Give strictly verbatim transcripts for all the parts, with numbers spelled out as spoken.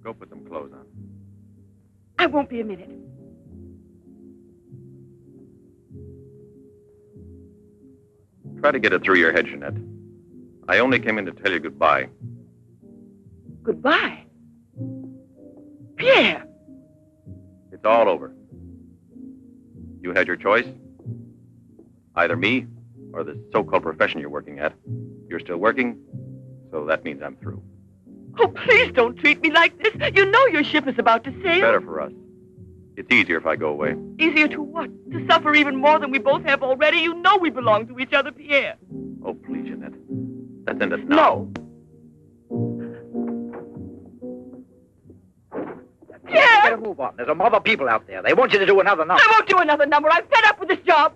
Go put some clothes on. I won't be a minute. Try to get it through your head, Jeanette. I only came in to tell you goodbye. Goodbye? Pierre! It's all over. You had your choice. Either me or the so-called profession you're working at. You're still working, so that means I'm through. Oh, please don't treat me like this. You know your ship is about to sail. Better for us. It's easier if I go away. Easier to what? To suffer even more than we both have already? You know we belong to each other, Pierre. Oh, please, Jeanette. Let's end it now. No. Pierre! Better move on. There's a mob of people out there. They want you to do another number. I won't do another number. I'm fed up with this job.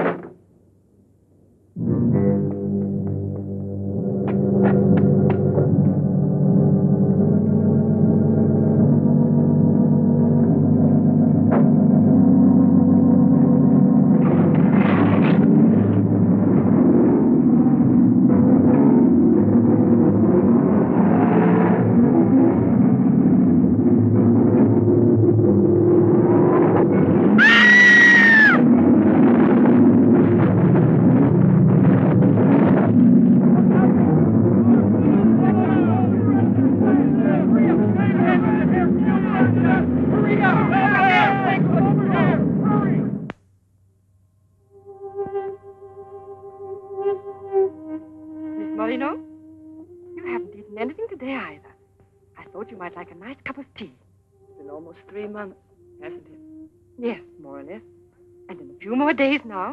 Like a nice cup of tea. It's been almost three months, hasn't it? Yes, more or less. And in a few more days now.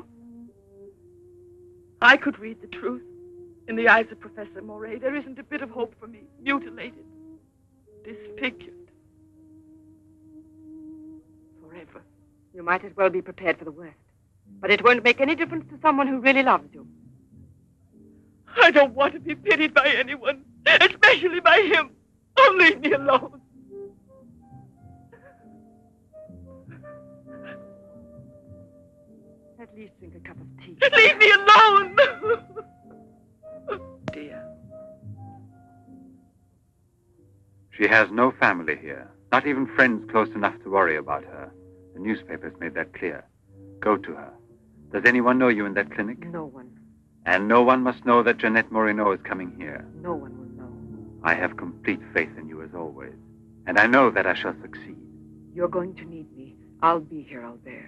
I could read the truth. In the eyes of Professor Moray, there isn't a bit of hope for me. Mutilated. Disfigured. Forever. You might as well be prepared for the worst. But it won't make any difference to someone who really loves you. I don't want to be pitied by anyone, especially by him. Oh, leave me alone. At least drink a cup of tea. Leave me alone! Dear. She has no family here. Not even friends close enough to worry about her. The newspapers made that clear. Go to her. Does anyone know you in that clinic? No one. And no one must know that Jeanette Moreno is coming here. No one will know. I have complete faith in you as always. And I know that I shall succeed. You're going to need me. I'll be here, Albert.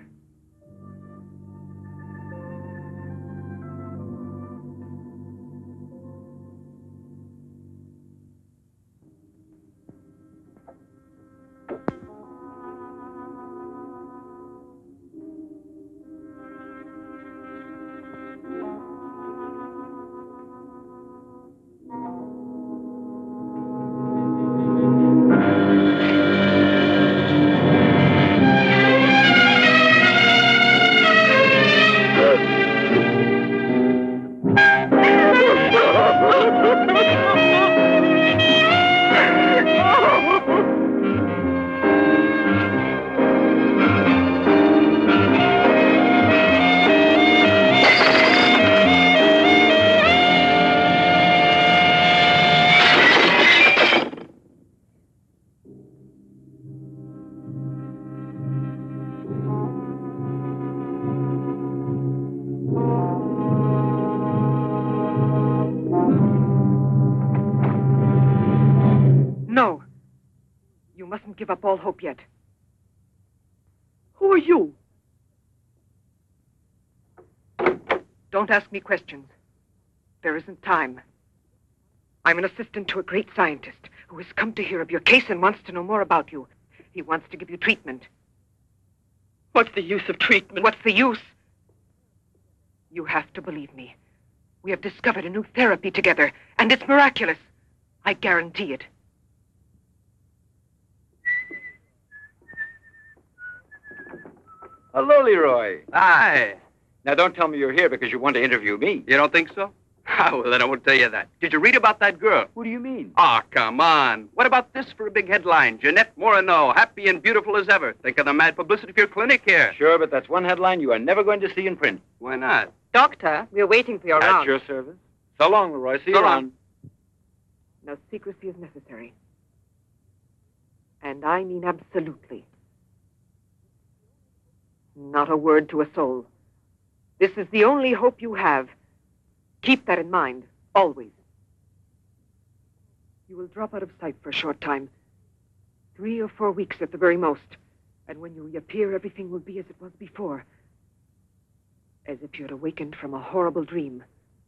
Give up all hope yet. Who are you? Don't ask me questions. There isn't time. I'm an assistant to a great scientist who has come to hear of your case and wants to know more about you. He wants to give you treatment. What's the use of treatment? What's the use? You have to believe me. We have discovered a new therapy together, and it's miraculous. I guarantee it. Hello, Leroy. Hi. Now, don't tell me you're here because you want to interview me. You don't think so? Ah, well, then I won't tell you that. Did you read about that girl? What do you mean? Ah, oh, come on. What about this for a big headline? Jeanette Moreno, happy and beautiful as ever. Think of the mad publicity for your clinic here. Sure, but that's one headline you are never going to see in print. Why not? Doctor, we're waiting for your At round. your service. So long, Leroy. See So you long. around. No secrecy is necessary. And I mean absolutely. Not a word to a soul. This is the only hope you have. Keep that in mind, always. You will drop out of sight for a short time. Three or four weeks at the very most. And when you reappear, everything will be as it was before. As if you had awakened from a horrible dream.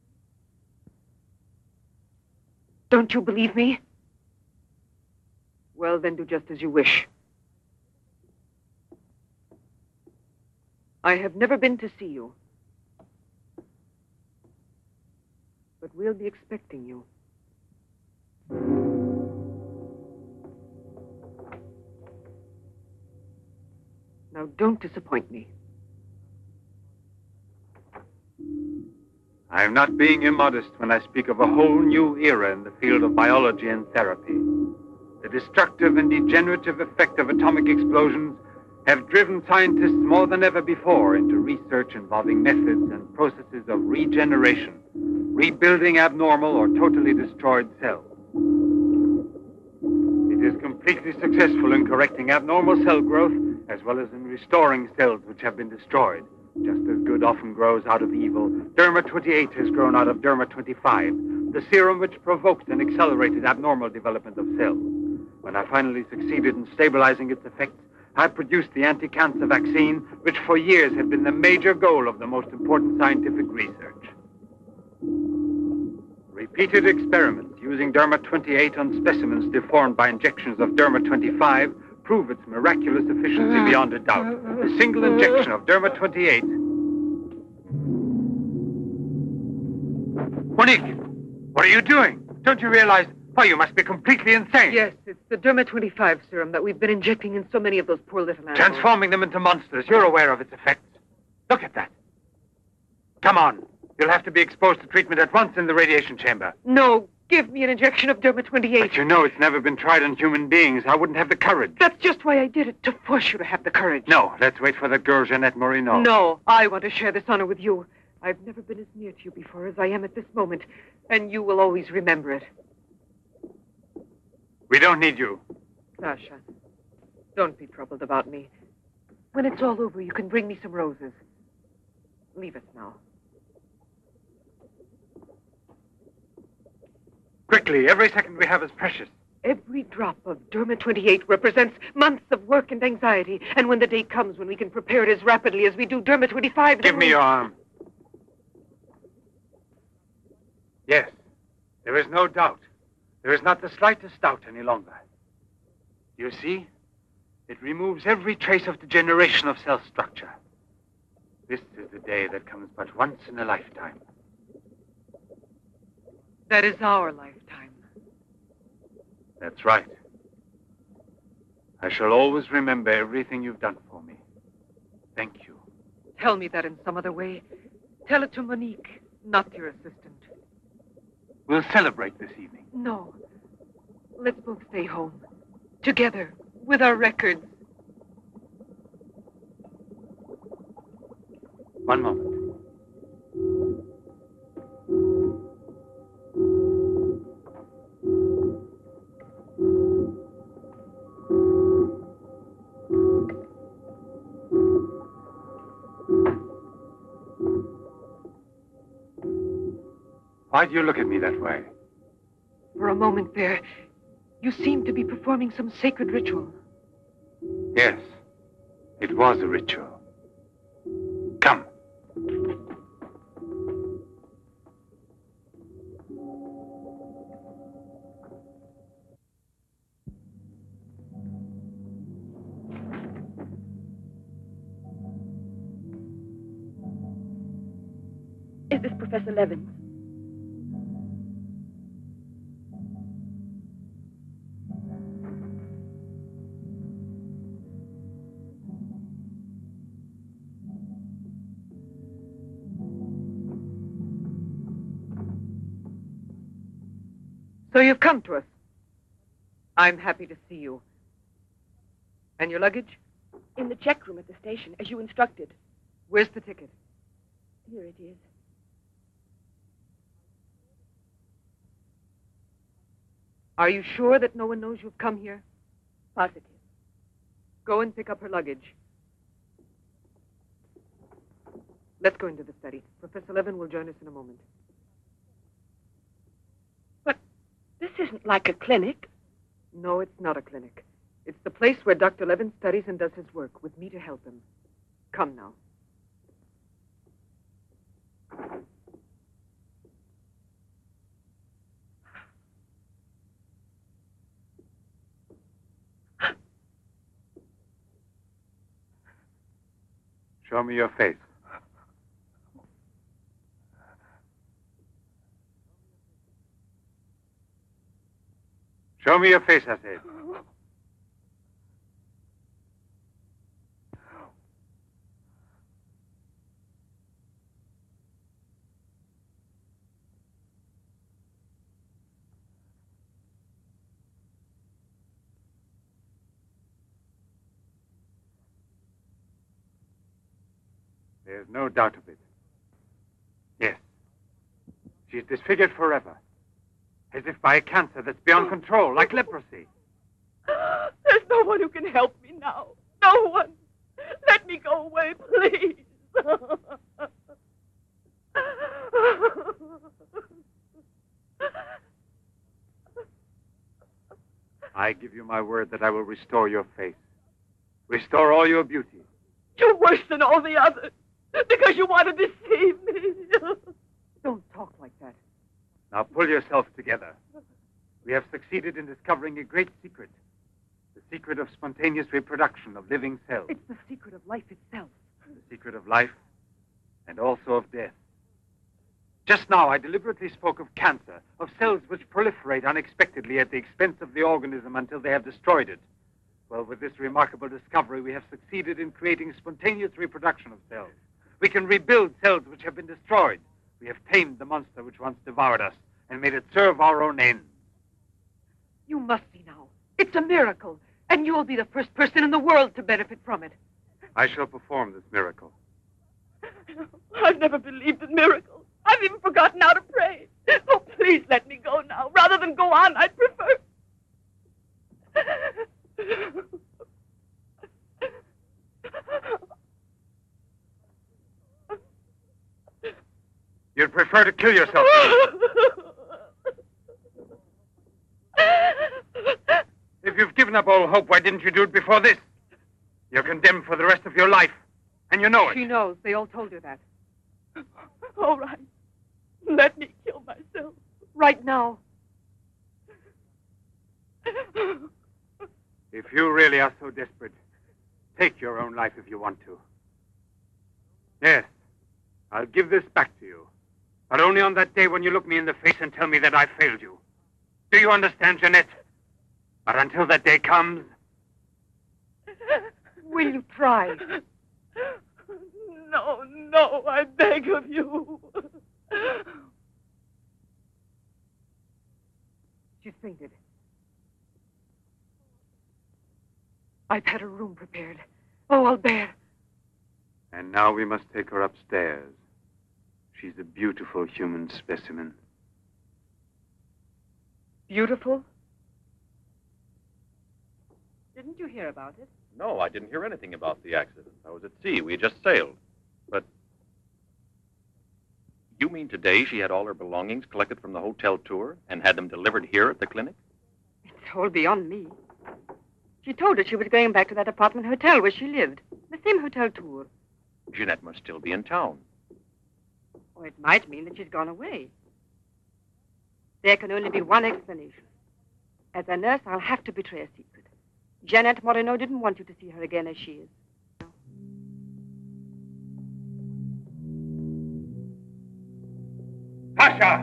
Don't you believe me? Well, then do just as you wish. I have never been to see you. But we'll be expecting you. Now, don't disappoint me. I am not being immodest when I speak of a whole new era in the field of biology and therapy. The destructive and degenerative effect of atomic explosions have driven scientists more than ever before into research involving methods and processes of regeneration, rebuilding abnormal or totally destroyed cells. It is completely successful in correcting abnormal cell growth as well as in restoring cells which have been destroyed. Just as good often grows out of evil, Derma twenty-eight has grown out of Derma twenty-five, the serum which provoked and accelerated abnormal development of cells. When I finally succeeded in stabilizing its effects, I produced the anti-cancer vaccine, which for years had been the major goal of the most important scientific research. Repeated experiments using Derma twenty-eight on specimens deformed by injections of Derma twenty-five prove its miraculous efficiency beyond a doubt. A single injection of Derma twenty-eight... Monique, what are you doing? Don't you realize... Why, you must be completely insane. Yes, it's the Derma twenty-five serum that we've been injecting in so many of those poor little animals. Transforming them into monsters. You're aware of its effects. Look at that. Come on. You'll have to be exposed to treatment at once in the radiation chamber. No, give me an injection of Derma twenty-eight. But you know it's never been tried on human beings. I wouldn't have the courage. That's just why I did it, to force you to have the courage. No, let's wait for that girl, Jeanette Morino. No, I want to share this honor with you. I've never been as near to you before as I am at this moment, and you will always remember it. We don't need you. Sasha, don't be troubled about me. When it's all over, you can bring me some roses. Leave us now. Quickly, every second we have is precious. Every drop of Derma twenty-eight represents months of work and anxiety. And when the day comes when we can prepare it as rapidly as we do Derma twenty-five... Give me we... your arm. Yes, there is no doubt. There is not the slightest doubt any longer. You see? It removes every trace of degeneration of cell structure. This is the day that comes but once in a lifetime. That is our lifetime. That's right. I shall always remember everything you've done for me. Thank you. Tell me that in some other way. Tell it to Monique, not your assistant. We'll celebrate this evening. No. Let's both stay home. Together, with our records. One moment. Why do you look at me that way? For a moment there, you seemed to be performing some sacred ritual. Yes, it was a ritual. Come. Is this Professor Levins? So you've come to us. I'm happy to see you. And your luggage? In the check room at the station, as you instructed. Where's the ticket? Here it is. Are you sure that no one knows you've come here? Positive. Go and pick up her luggage. Let's go into the study. Professor Levin will join us in a moment. But this isn't like a clinic. No, it's not a clinic. It's the place where Doctor Levin studies and does his work, with me to help him. Come now. Show me your face. Show me your face, I said. There's no doubt of it. Yes. She's disfigured forever. As if by a cancer that's beyond control, like leprosy. There's no one who can help me now. No one. Let me go away, please. I give you my word that I will restore your face. Restore all your beauty. You're worse than all the others. Because you want to deceive me. Don't talk like that. Now pull yourself together. We have succeeded in discovering a great secret. The secret of spontaneous reproduction of living cells. It's the secret of life itself. The secret of life and also of death. Just now, I deliberately spoke of cancer, of cells which proliferate unexpectedly at the expense of the organism until they have destroyed it. Well, with this remarkable discovery, we have succeeded in creating spontaneous reproduction of cells. We can rebuild cells which have been destroyed. We have tamed the monster which once devoured us and made it serve our own ends. You must see now. It's a miracle, and you'll be the first person in the world to benefit from it. I shall perform this miracle. I've never believed in miracles. I've even forgotten how to pray. Oh, please let me go now. Rather than go on, I'd prefer... You'd prefer to kill yourself. If you've given up all hope, why didn't you do it before this? You're condemned for the rest of your life, and you know it. She knows. They all told her that. All right. Let me kill myself. Right now. If you really are so desperate, take your own life if you want to. Yes, I'll give this back to you. But only on that day when you look me in the face and tell me that I failed you. Do you understand, Jeanette? But until that day comes... Will you try? No, no, I beg of you. She's fainted. I've had her room prepared. Oh, I'll bear. And now we must take her upstairs. She's a beautiful human specimen. Beautiful? Didn't you hear about it? No, I didn't hear anything about the accident. I was at sea. We had just sailed. But you mean today she had all her belongings collected from the hotel tour and had them delivered here at the clinic? It's all beyond me. She told her she was going back to that apartment hotel where she lived. The same hotel tour. Jeanette must still be in town. Or it might mean that she's gone away. There can only be one explanation. As a nurse, I'll have to betray a secret. Jeanette Moreno didn't want you to see her again as she is. Pasha!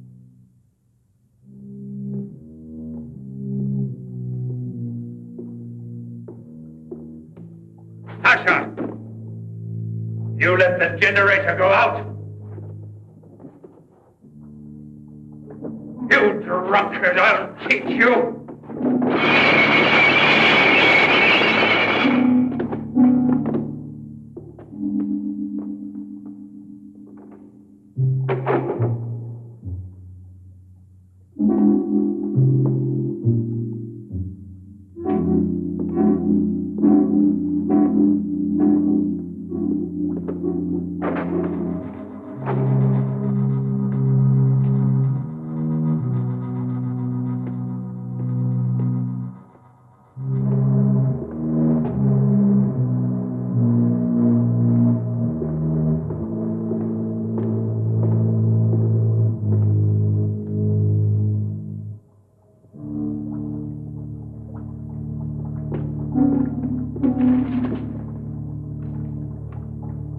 Pasha! You let the generator go out? You drunkard, I'll teach you!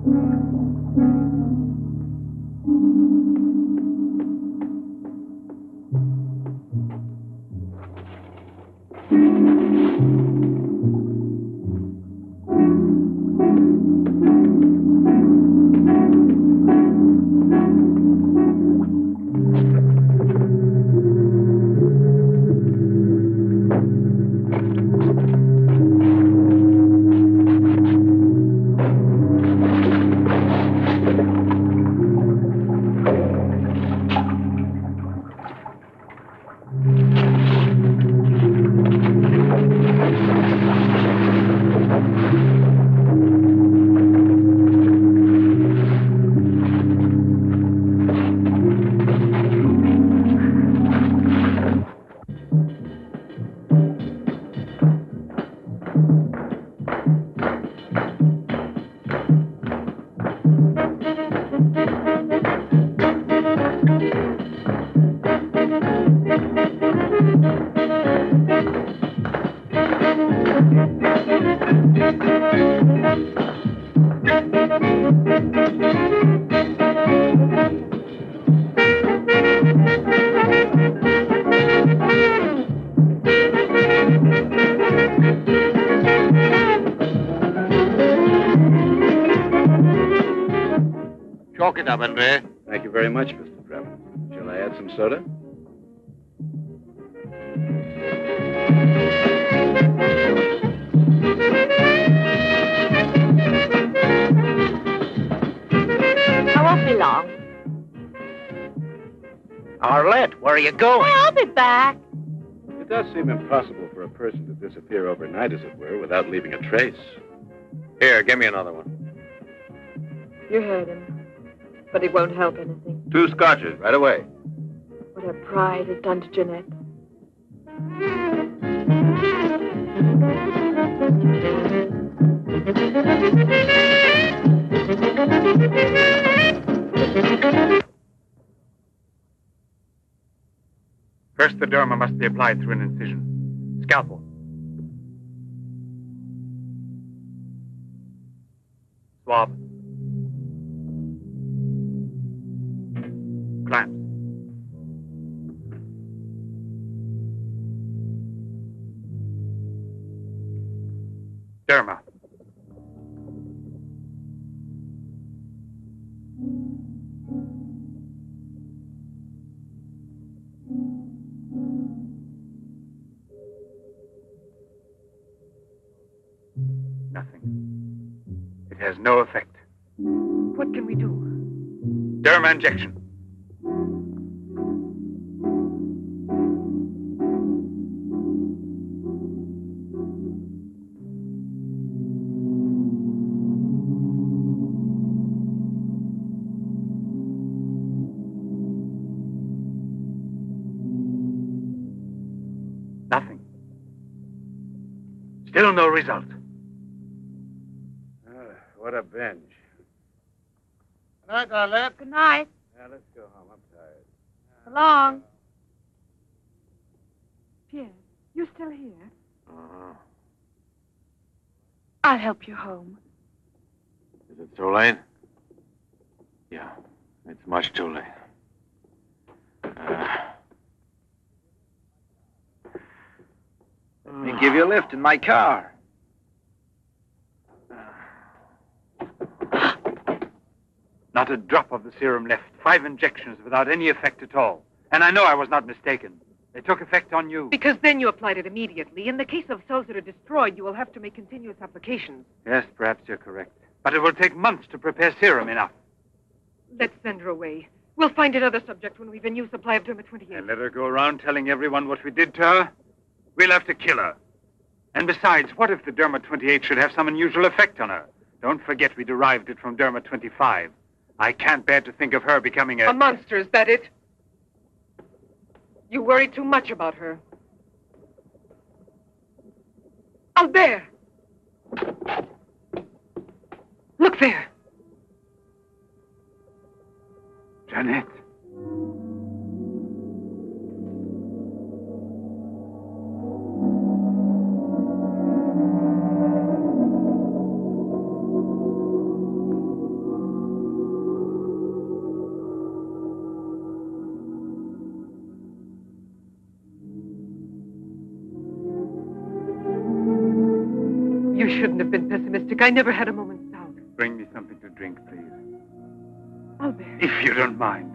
Chalk it up, Andre. Thank you very much, Mister Drebin. Shall I add some soda? I won't be long. Arlette, where are you going? I'll be back. It does seem impossible for a person to disappear overnight, as it were, without leaving a trace. Here, give me another one. You heard him. But it won't help anything. Two scotches, right away. What her pride has done to Jeanette. First, the derma must be applied through an incision. Scalpel. Swab. Clamps. Derma. Nothing. It has no effect. What can we do? Derma injection. Nothing. Still no result. Uh, what a binge. Good night, Arlette. Good night. Now, let's go home. I'm tired. So long. Pierre, you still here? Uh-huh. I'll help you home. Is it too late? Yeah, it's much too late. Uh, Let me give you a lift in my car. Not a drop of the serum left. Five injections without any effect at all. And I know I was not mistaken. They took effect on you. Because then you applied it immediately. In the case of cells that are destroyed, you will have to make continuous applications. Yes, perhaps you're correct. But it will take months to prepare serum enough. Let's send her away. We'll find another subject when we've a new supply of Derma twenty-eight. And let her go around telling everyone what we did to her? We'll have to kill her. And besides, what if the Derma twenty-eight should have some unusual effect on her? Don't forget we derived it from Derma twenty-five. I can't bear to think of her becoming a... A monster, is that it? You worry too much about her. Albert! Look there. Jeanette. You shouldn't have been pessimistic. I never had a moment's doubt. Bring me something to drink, please. Albert. If you don't mind.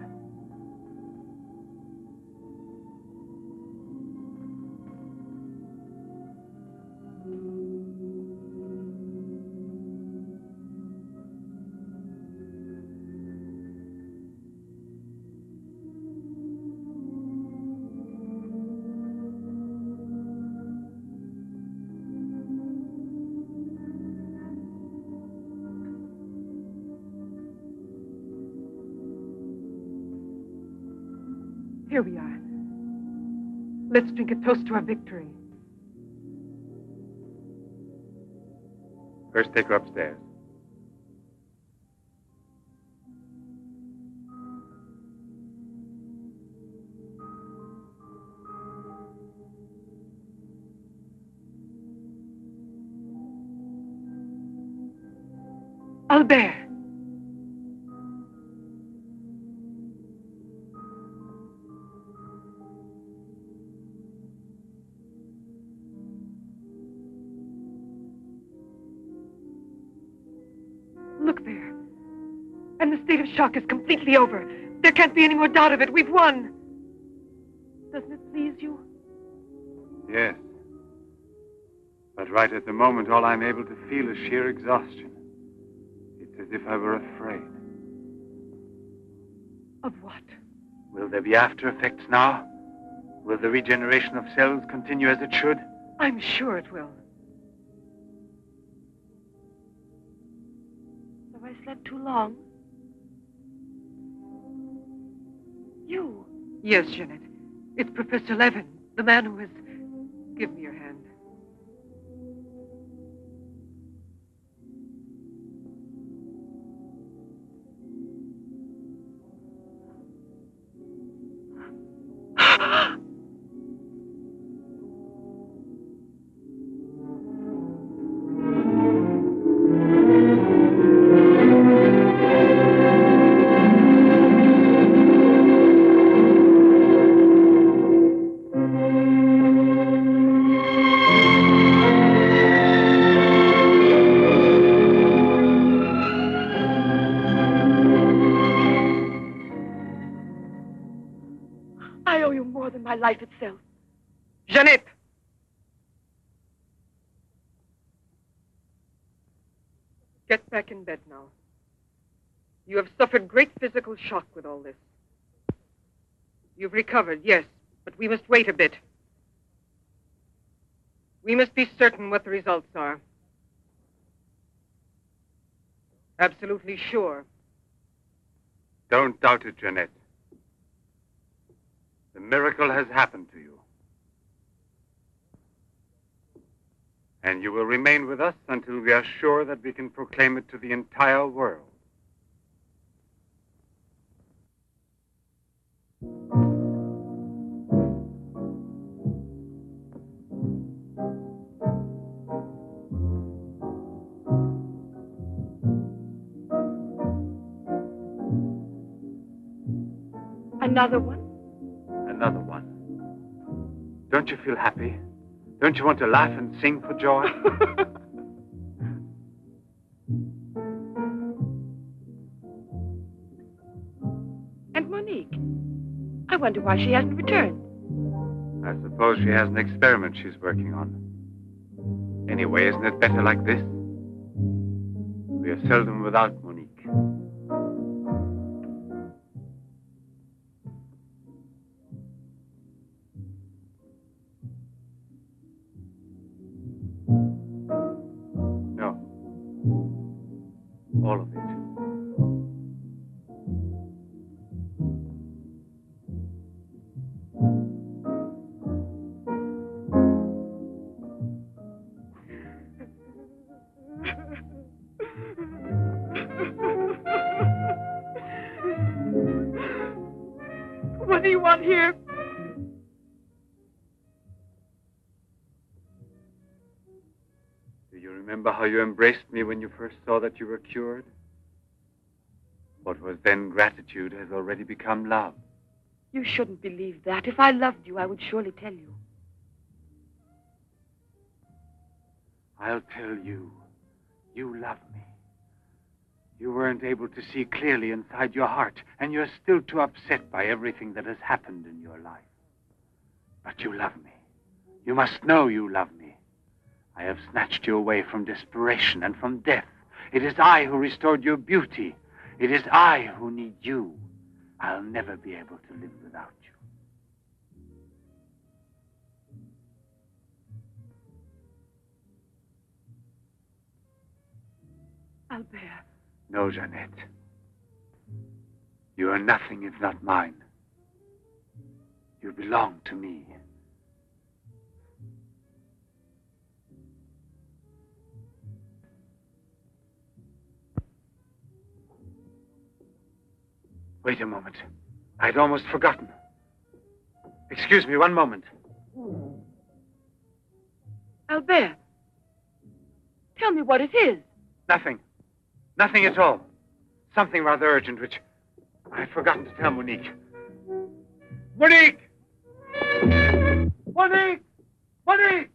Here we are. Let's drink a toast to our victory. First, take her upstairs. Albert! Look there. And the state of shock is completely over. There can't be any more doubt of it. We've won. Doesn't it please you? Yes. But right at the moment, all I'm able to feel is sheer exhaustion. It's as if I were afraid. Of what? Will there be after effects now? Will the regeneration of cells continue as it should? I'm sure it will. Have I slept too long? You? Yes, Jeanette. It's Professor Levin, the man who has... Give me your hand. I owe you more than my life itself. Jeanette! Get back in bed now. You have suffered great physical shock with all this. You've recovered, yes, but we must wait a bit. We must be certain what the results are. Absolutely sure. Don't doubt it, Jeanette. The miracle has happened to you. And you will remain with us until we are sure that we can proclaim it to the entire world. Another one? Another one. Don't you feel happy? Don't you want to laugh and sing for joy? And Monique? I wonder why she hasn't returned. I suppose she has an experiment she's working on. Anyway, isn't it better like this? We are seldom without Monique. No. All of it. What do you want here? Do you remember how you embraced me when you first saw that you were cured? What was then gratitude has already become love. You shouldn't believe that. If I loved you, I would surely tell you. I'll tell you. You love me. You weren't able to see clearly inside your heart, and you're still too upset by everything that has happened in your life. But you love me. You must know you love me. I have snatched you away from desperation and from death. It is I who restored your beauty. It is I who need you. I'll never be able to live without you. Albert. No, Jeanette. You are nothing if not mine. You belong to me. Wait a moment. I'd almost forgotten. Excuse me, one moment. Albert. Tell me what it is. Nothing. Nothing at all. Something rather urgent, which I'd forgotten to tell Monique. Monique! Monique! Monique!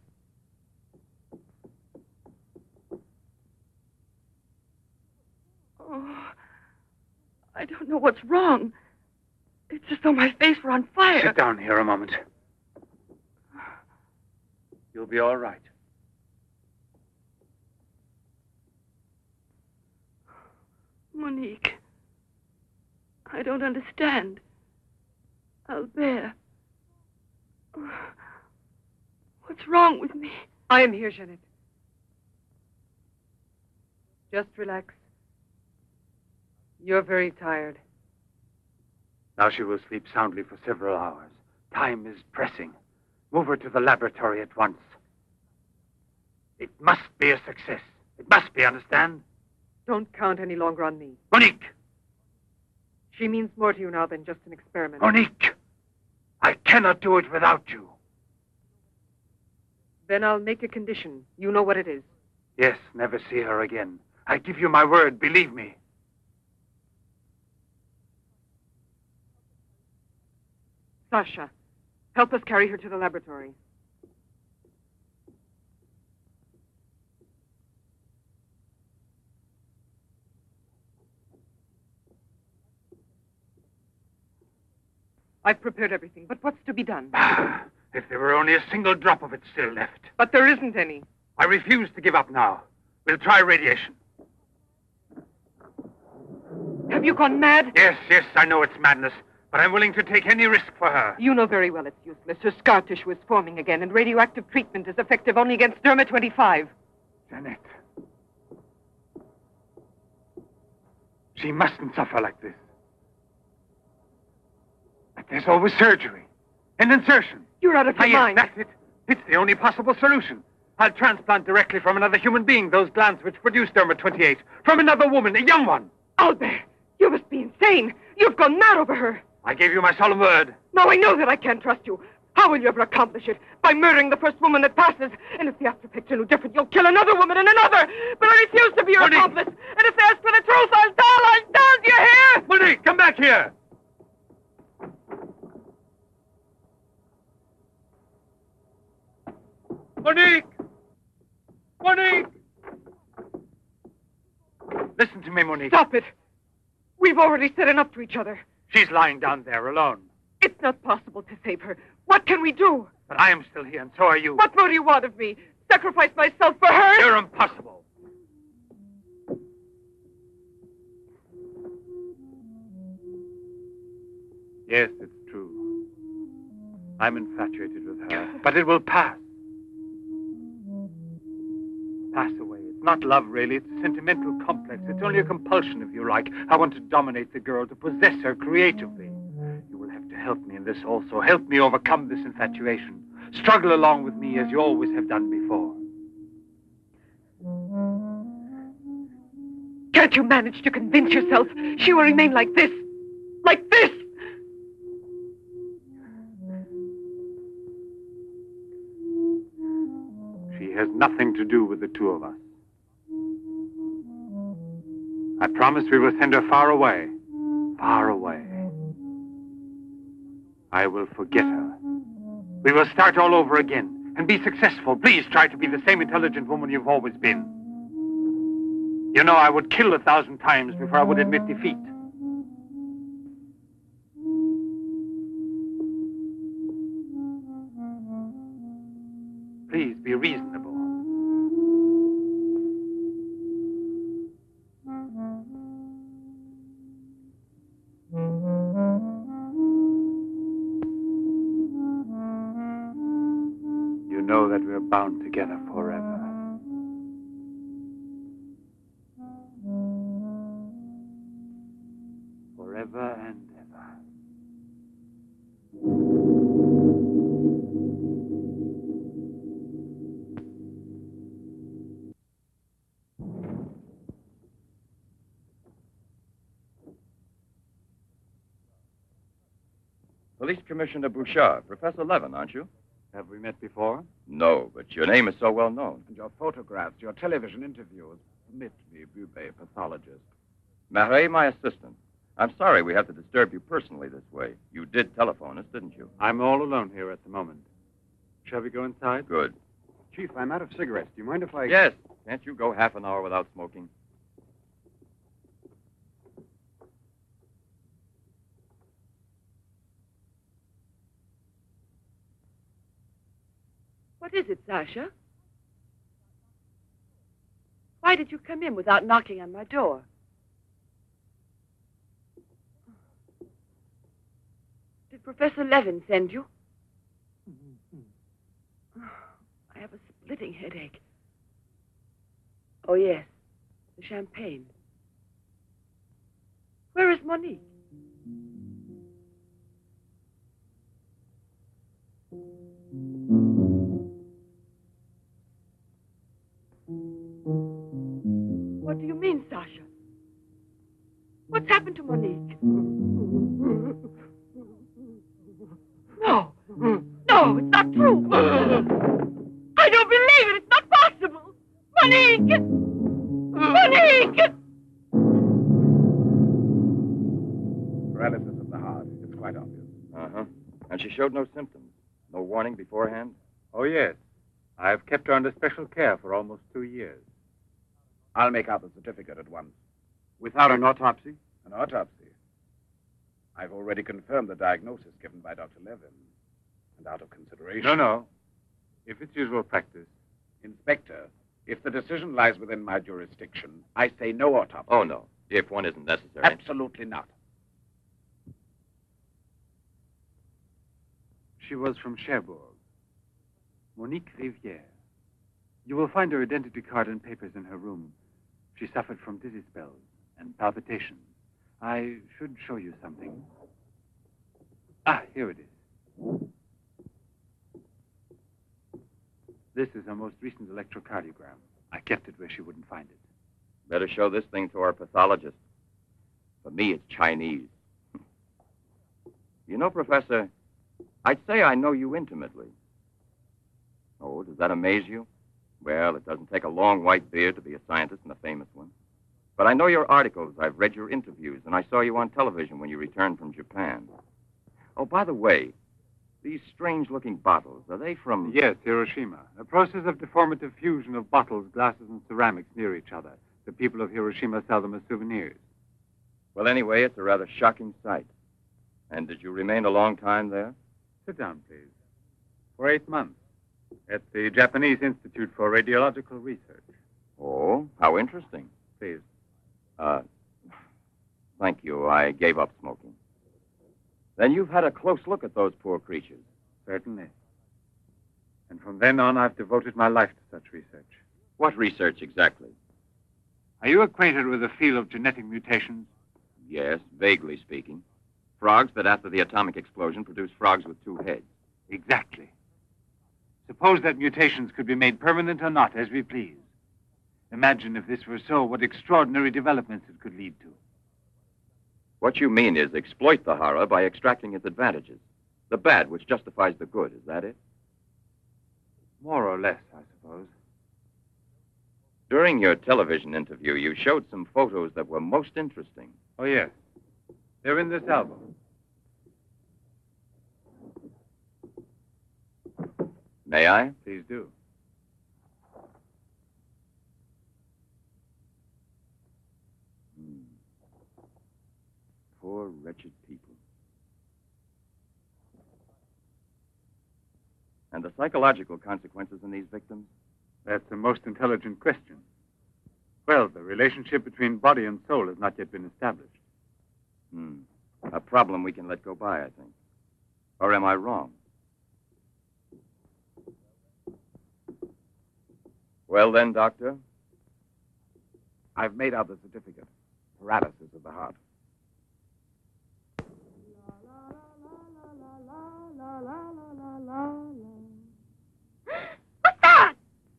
Oh, I don't know what's wrong. It's as though my face were on fire. Sit down here a moment. You'll be all right. Monique. I don't understand. Albert. What's wrong with me? I am here, Jeanette. Just relax. You're very tired. Now she will sleep soundly for several hours. Time is pressing. Move her to the laboratory at once. It must be a success. It must be, understand? Don't count any longer on me. Monique! She means more to you now than just an experiment. Monique! I cannot do it without you. Then I'll make a condition. You know what it is. Yes, never see her again. I give you my word, believe me. Sasha, help us carry her to the laboratory. I've prepared everything, but what's to be done? If there were only a single drop of it still left. But there isn't any. I refuse to give up now. We'll try radiation. Have you gone mad? Yes, yes, I know it's madness, but I'm willing to take any risk for her. You know very well it's useless. Her scar tissue is forming again, and radioactive treatment is effective only against Derma twenty-five. Jeanette. She mustn't suffer like this. But there's always surgery. An insertion. You're out of your Ah, yes, mind. that's it. It's the only possible solution. I'll transplant directly from another human being those glands which produce Derma twenty-eight. From another woman, a young one. Albert, you must be insane. You've gone mad over her. I gave you my solemn word. Now I know that I can't trust you. How will you ever accomplish it? By murdering the first woman that passes. And if the after picture no different, you'll kill another woman and another. But I refuse to be your Monique. accomplice. And if they ask for the truth, I'll tell. I'll tell. Do you hear? Monique, come back here. Monique! Monique! Listen to me, Monique. Stop it. We've already said enough to each other. She's lying down there alone. It's not possible to save her. What can we do? But I am still here, and so are you. What more do you want of me? Sacrifice myself for her? You're impossible. Yes, it's true. I'm infatuated with her. But it will pass. Pass away. It's not love, really. It's a sentimental complex. It's only a compulsion, if you like. I want to dominate the girl, to possess her creatively. You will have to help me in this also. Help me overcome this infatuation. Struggle along with me as you always have done before. Can't you manage to convince yourself she will remain like this? Like this? She has nothing to do with the two of us. I promise we will send her far away. Far away. I will forget her. We will start all over again. and be successful. Please try to be the same intelligent woman you've always been. You know, I would kill a thousand times before I would admit defeat. Please be reasonable. You know that we're bound together forever. Forever and ever. Police Commissioner Bouchard, Professor Levin, aren't you? Have we met before? No, but your name is so well known. And your photographs, your television interviews. Permit me, Bube, pathologist. Marais, my assistant. I'm sorry we have to disturb you personally this way. You did telephone us, didn't you? I'm all alone here at the moment. Shall we go inside? Good. Chief, I'm out of cigarettes. Do you mind if I... Yes. Can't you go half an hour without smoking? What is it, Sasha? Why did you come in without knocking on my door? Did Professor Levin send you? I have a splitting headache. Oh, yes. The champagne. Where is Monique? What do you mean, Sasha? What's happened to Monique? No. No, it's not true. I don't believe it. It's not possible. Monique! Monique! Paralysis of the heart. It's quite obvious. Uh-huh. And she showed no symptoms. No warning beforehand? Oh, yes. I've kept her under special care for almost two years. I'll make out the certificate at once. Without an autopsy? An autopsy? I've already confirmed the diagnosis given by Doctor Levin. And out of consideration... No, no. If it's usual practice. Inspector, if the decision lies within my jurisdiction, I say no autopsy. Oh, no. If one isn't necessary. Absolutely not. She was from Cherbourg. Monique Rivière. You will find her identity card and papers in her room. She suffered from dizzy spells and palpitations. I should show you something. Ah, here it is. This is her most recent electrocardiogram. I kept it where she wouldn't find it. Better show this thing to our pathologist. For me, it's Chinese. You know, Professor, I'd say I know you intimately. Oh, does that amaze you? Well, it doesn't take a long white beard to be a scientist and a famous one. But I know your articles, I've read your interviews, and I saw you on television when you returned from Japan. Oh, by the way, these strange-looking bottles, are they from... Yes, Hiroshima. A process of deformative fusion of bottles, glasses, and ceramics near each other. The people of Hiroshima sell them as souvenirs. Well, anyway, it's a rather shocking sight. And did you remain a long time there? Sit down, please. For eight months. At the Japanese Institute for Radiological Research. Oh, how interesting. Please. Uh, thank you. I gave up smoking. Then you've had a close look at those poor creatures. Certainly. And from then on, I've devoted my life to such research. What research exactly? Are you acquainted with the field of genetic mutations? Yes, vaguely speaking. Frogs that after the atomic explosion produce frogs with two heads. Exactly. Suppose that mutations could be made permanent or not, as we please. Imagine if this were so, what extraordinary developments it could lead to. What you mean is exploit the horror by extracting its advantages. The bad which justifies the good, is that it? More or less, I suppose. During your television interview, you showed some photos that were most interesting. Oh, yes. They're in this album. May I? Please do. Hmm. Poor, wretched people. And the psychological consequences in these victims? That's the most intelligent question. Well, the relationship between body and soul has not yet been established. Hmm. A problem we can let go by, I think. Or am I wrong? Well, then, Doctor? I've made out the certificate. Paralysis of the heart. What's that?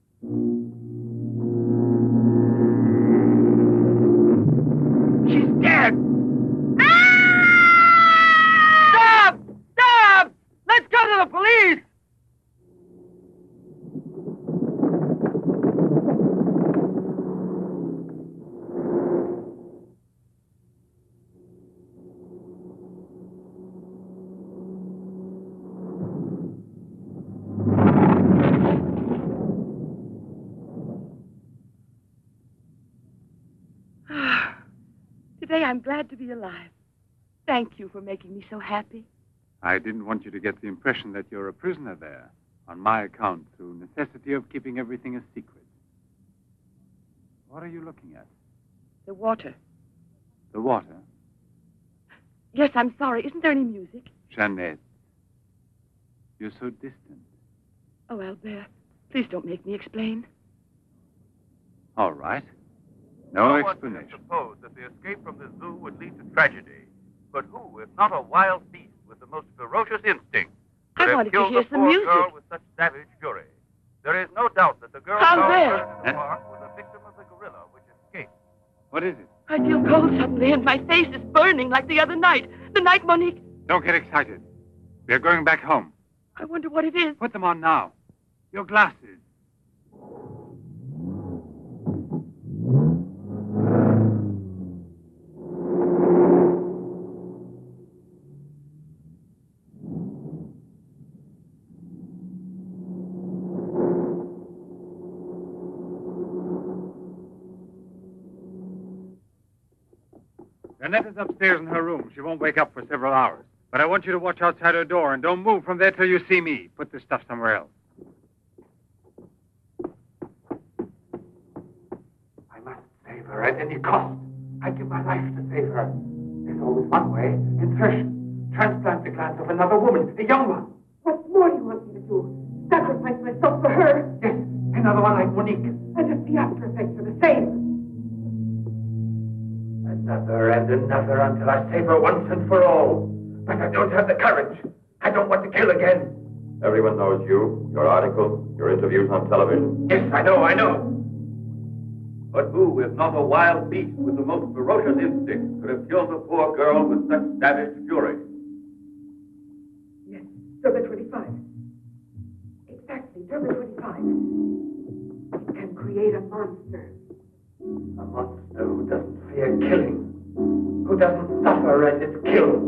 She's dead! Stop! Stop! Let's go to the police! Today I'm glad to be alive. Thank you for making me so happy. I didn't want you to get the impression that you're a prisoner there, on my account, through necessity of keeping everything a secret. What are you looking at? The water. The water? Yes, I'm sorry. Isn't there any music? Jeanette. You're so distant. Oh, Albert, please don't make me explain. All right. No explanation. Suppose that the escape from the zoo would lead to tragedy. But who, if not a wild beast with the most ferocious instinct, could I have wanted to killed hear the some poor music. girl with such savage fury? There is no doubt that the girl How found there? murdered in the Huh? park was a victim of the gorilla which escaped. What is it? I feel cold suddenly, and my face is burning like the other night. The night Monique... Don't get excited. We're going back home. I wonder what it is. Put them on now. Your glasses. Annette is upstairs in her room. She won't wake up for several hours. But I want you to watch outside her door and don't move from there till you see me. Put this stuff somewhere else. I must save her at any cost. I'd give my life to save her. There's always one way. Insertion. Transplant the glands of another woman, a young one. What more do you want me to do? Sacrifice myself for her? Yes, another one like Monique. And if the after effects are the same. Another and another until I save her once and for all. But I don't have the courage. I don't want to kill again. Everyone knows you, your articles, your interviews on television. Yes, I know, I know. But who, if not a wild beast with the most ferocious instinct, could have killed the poor girl with such savage fury? Yes, Derma twenty-five. Exactly, Derma twenty-five. It can create a monster. A monster who doesn't fear killing. Who doesn't suffer and is killed.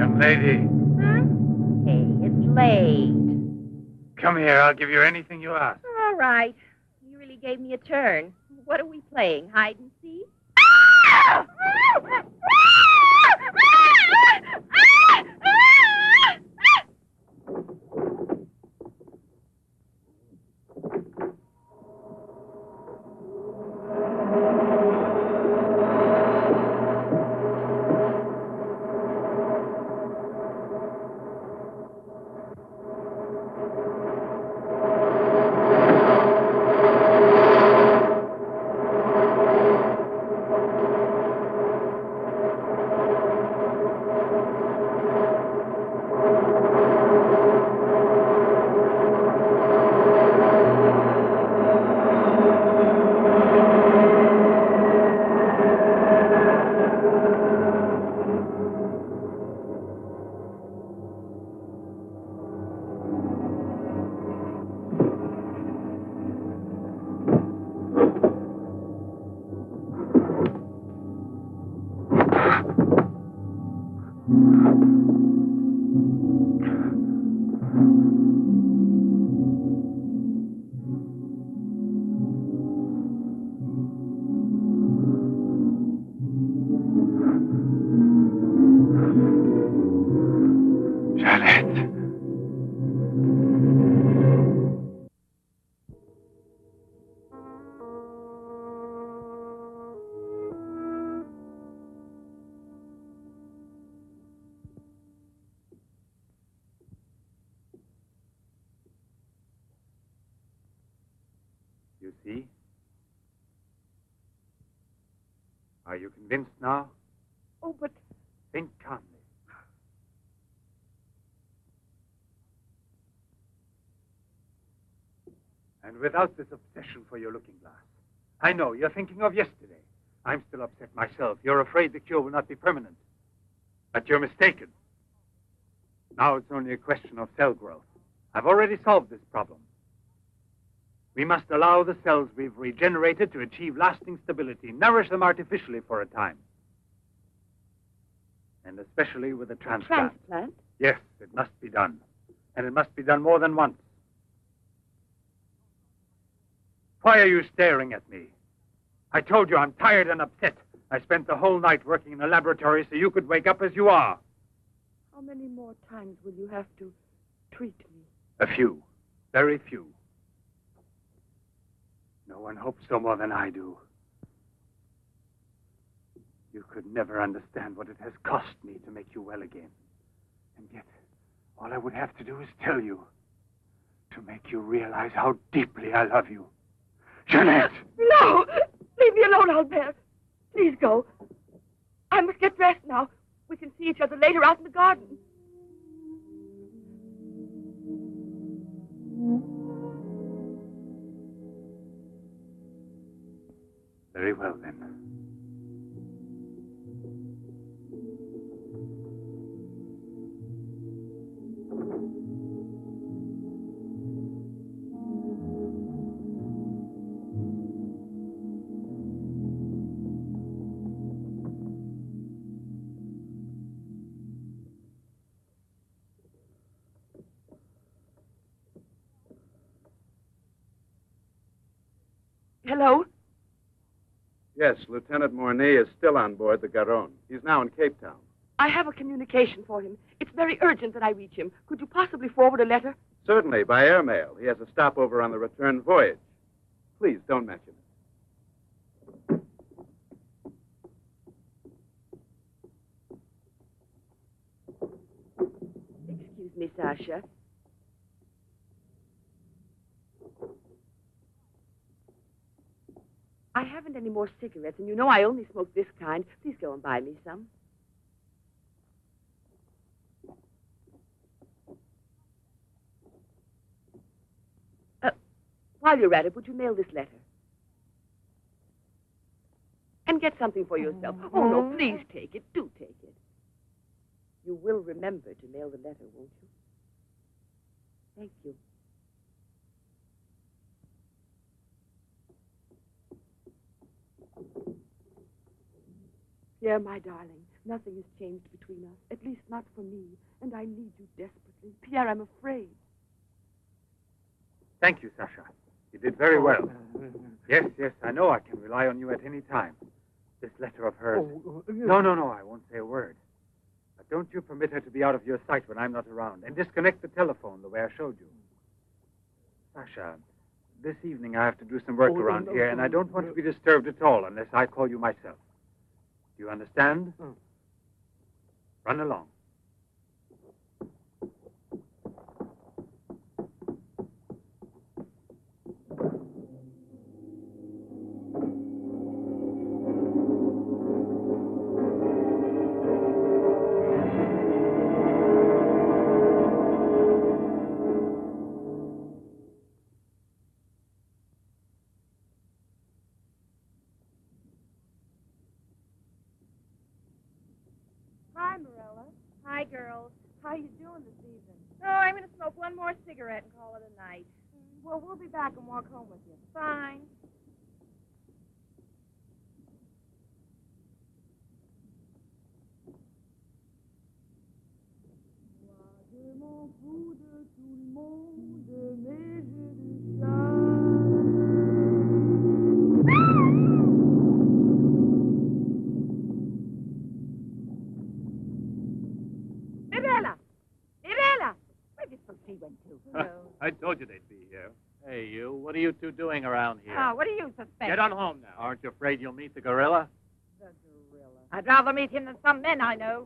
Young lady, Hey, it's late. come here. I'll give you anything you ask. All right. You really gave me a turn. What are we playing? Hide and seek? You see? Are you convinced now? Oh, but Think calmly. And without this obsession for your looking glass. I know, you're thinking of yesterday. I'm still upset myself. You're afraid the cure will not be permanent. But you're mistaken. Now it's only a question of cell growth. I've already solved this problem. We must allow the cells we've regenerated to achieve lasting stability, nourish them artificially for a time. And especially with a transplant. Transplant? Yes, it must be done. And it must be done more than once. Why are you staring at me? I told you I'm tired and upset. I spent the whole night working in a laboratory so you could wake up as you are. how many more times will you have to treat me? A few. Very few. No one hopes so more than I do. You could never understand what it has cost me to make you well again. And yet, all I would have to do is tell you, to make you realize how deeply I love you. Jeanette! No! Leave me alone, Albert. Please go. I must get dressed now. We can see each other later out in the garden. Very well, then. Hello? Yes, Lieutenant Mornay is still on board the Garonne. He's now in Cape Town. I have a communication for him. It's very urgent that I reach him. Could you possibly forward a letter? Certainly, by airmail. He has a stopover on the return voyage. Please, don't mention it. Excuse me, Sasha. I haven't any more cigarettes, and you know I only smoke this kind. Please go and buy me some. Uh, while you're at it, would you mail this letter? And get something for yourself. Oh, no, please take it. Do take it. You will remember to mail the letter, won't you? Thank you. Pierre, my darling, Nothing has changed between us, at least not for me, and I need you desperately. Pierre, I'm afraid. Thank you, Sasha. You did very well. Yes, yes, I know I can rely on you at any time. This letter of hers... Oh, No, no, no, I won't say a word. But don't you permit her to be out of your sight when I'm not around, and disconnect the telephone the way I showed you. Sasha, this evening I have to do some work Oh, around no, here, no, and I don't want no. to be disturbed at all unless I call you myself. Do you understand? Mm. Run along. Hi, Marilla. Hi, girls. How you doing this evening? Oh, I'm going to smoke one more cigarette and call it a night. Well, we'll be back and walk home with you. Fine. Mirella! Mirella! Where did she went to? I told you they'd be here. Hey, you. What are you two doing around here? Ah, what do you suspect? Get on home now. Aren't you afraid you'll meet the gorilla? The gorilla. I'd rather meet him than some men I know.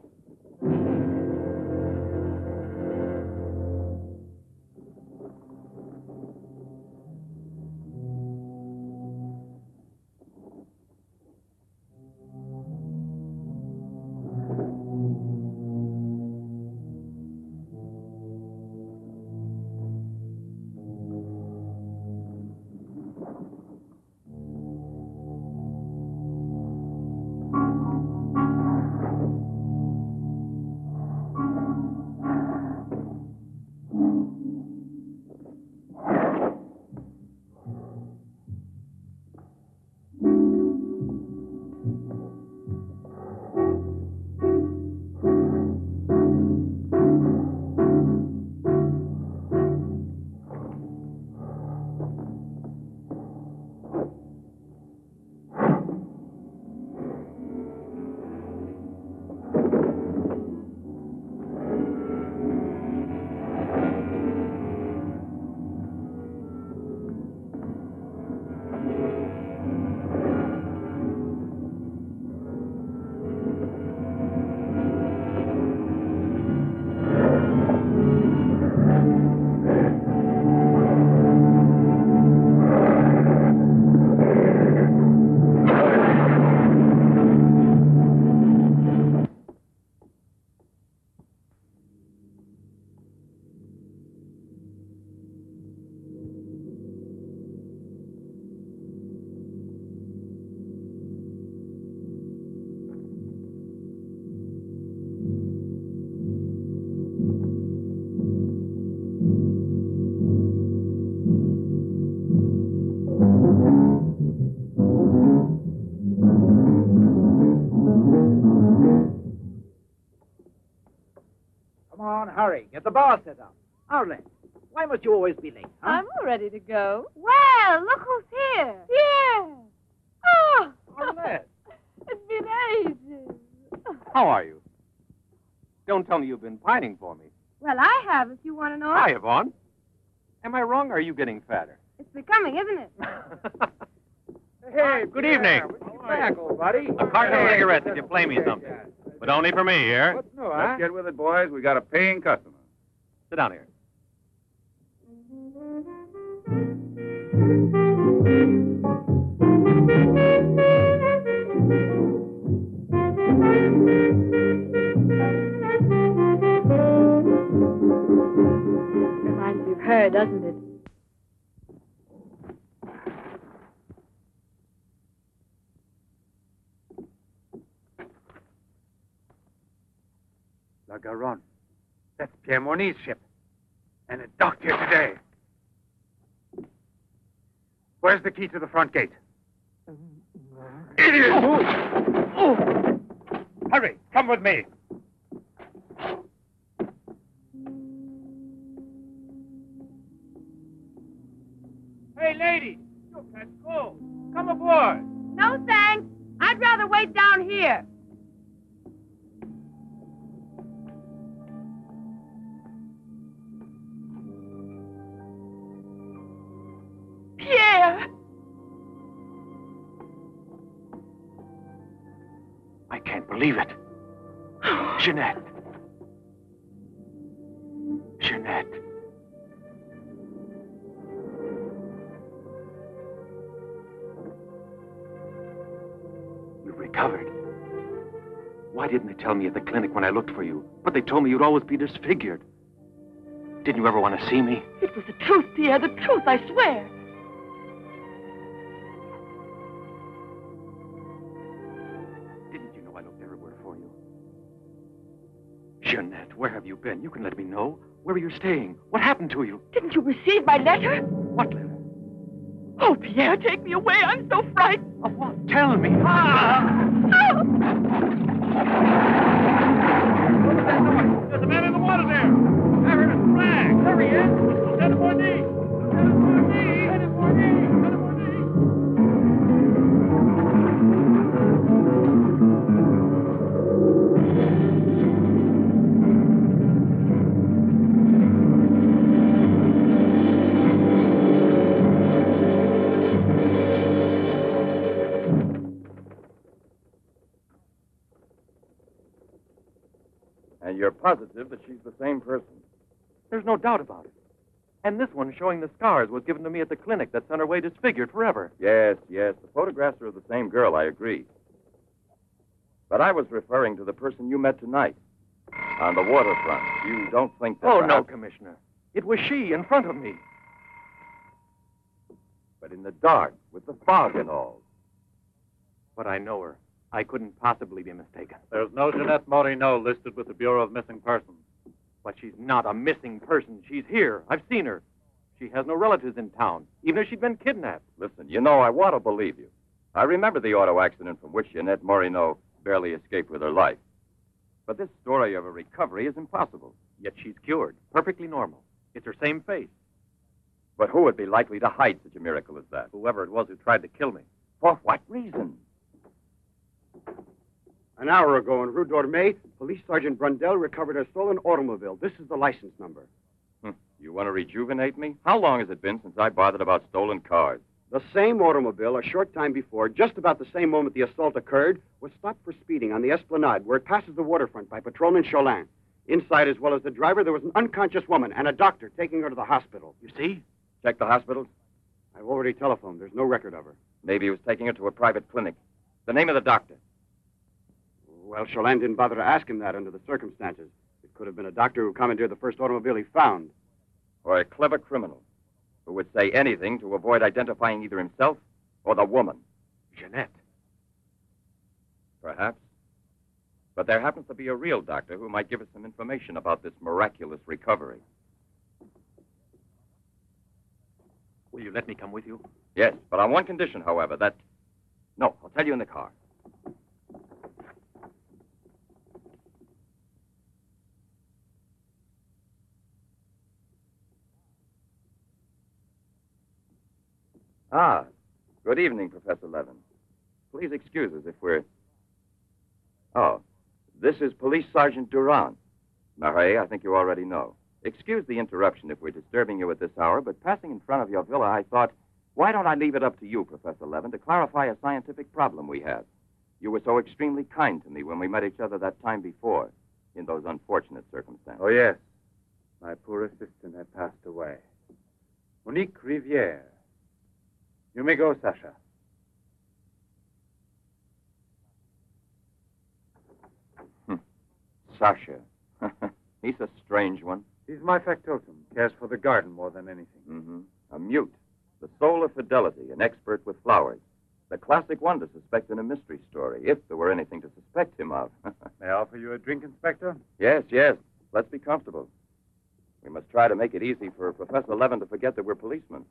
Hurry, get the bar set up. Arlen, why must you always be late, huh? I'm all ready to go. Well, look who's here. Pierre! Oh! Arlen. It's been ages. How are you? Don't tell me you've been pining for me. Well, I have, if you want to know. Hi, Yvonne. Am I wrong, or are you getting fatter? It's becoming, isn't it? Hey, good evening. Welcome back, old buddy. A carton of cigarettes if you play me something. But only for me here. What's new, huh? Let's get with it, boys. We got a paying customer. Sit down here. Reminds me of her, doesn't it? La Garonne. That's Pierre Morny's ship. And it docked here today. Where's the key to the front gate? Idiot! Hurry, come with me. Hey, lady, you catch cold. Come aboard. No, thanks. I'd rather wait down here. Pierre! I can't believe it. Jeanette. Jeanette. You've recovered. Why didn't they tell me at the clinic when I looked for you? But they told me you'd always be disfigured. Didn't you ever want to see me? It was the truth, Pierre, the truth, I swear. Didn't you know I looked everywhere for you? Jeanette, where have you been? You can let me know. Where are you staying? What happened to you? Didn't you receive my letter? What letter? Oh, Pierre, take me away. I'm so frightened. Of what? Tell me. Ah! Ah! There's a man in the water there. I heard a flag. There he is. Lieutenant Bourdie. Lieutenant Bourdie. Lieutenant Bourdie. Lieutenant Bourdie. And you're positive that she's the same person? There's no doubt about it. And this one showing the scars was given to me at the clinic that sent her away disfigured forever. Yes, yes. The photographs are of the same girl, I agree. But I was referring to the person you met tonight on the waterfront. You don't think that... Oh, no, perhaps- Commissioner. It was she in front of me. But in the dark, with the fog and all. But I know her. I couldn't possibly be mistaken. There's no Jeanette Morino listed with the Bureau of Missing Persons. But she's not a missing person. She's here. I've seen her. She has no relatives in town, even if she'd been kidnapped. Listen, you know, I want to believe you. I remember the auto accident from which Jeanette Morino barely escaped with her life. But this story of a recovery is impossible. Yet she's cured, perfectly normal. It's her same face. But who would be likely to hide such a miracle as that? Whoever it was who tried to kill me. For what reason? An hour ago in Rue Dormay, Police Sergeant Brundell recovered a stolen automobile. This is the license number. Hm. You want to rejuvenate me? How long has it been since I bothered about stolen cars? The same automobile, a short time before, just about the same moment the assault occurred, was stopped for speeding on the Esplanade, where it passes the waterfront, by Patrolman Cholin. Inside, as well as the driver, there was an unconscious woman and a doctor taking her to the hospital. You see? Check the hospitals? I've already telephoned. There's no record of her. Maybe he was taking her to a private clinic. The name of the doctor? Well, Cholin didn't bother to ask him that under the circumstances. It could have been a doctor who commandeered the first automobile he found. Or a clever criminal who would say anything to avoid identifying either himself or the woman. Jeanette. Perhaps. But there happens to be a real doctor who might give us some information about this miraculous recovery. Will you let me come with you? Yes, but on one condition, however, that... No, I'll tell you in the car. Ah, good evening, Professor Levin. Please excuse us if we're... Oh, this is Police Sergeant Durand. Marais, I think you already know. Excuse the interruption if we're disturbing you at this hour, but passing in front of your villa, I thought, why don't I leave it up to you, Professor Levin, to clarify a scientific problem we have? You were so extremely kind to me when we met each other that time before, in those unfortunate circumstances. Oh, yes. My poor assistant had passed away. Monique Rivière. You may go, Sasha. Hmm. Sasha. He's a strange one. He's my factotum. Cares for the garden more than anything. Mm-hmm. A mute. The soul of fidelity. An expert with flowers. The classic one to suspect in a mystery story, if there were anything to suspect him of. May I offer you a drink, Inspector? Yes, yes. Let's be comfortable. We must try to make it easy for Professor Levin to forget that we're policemen.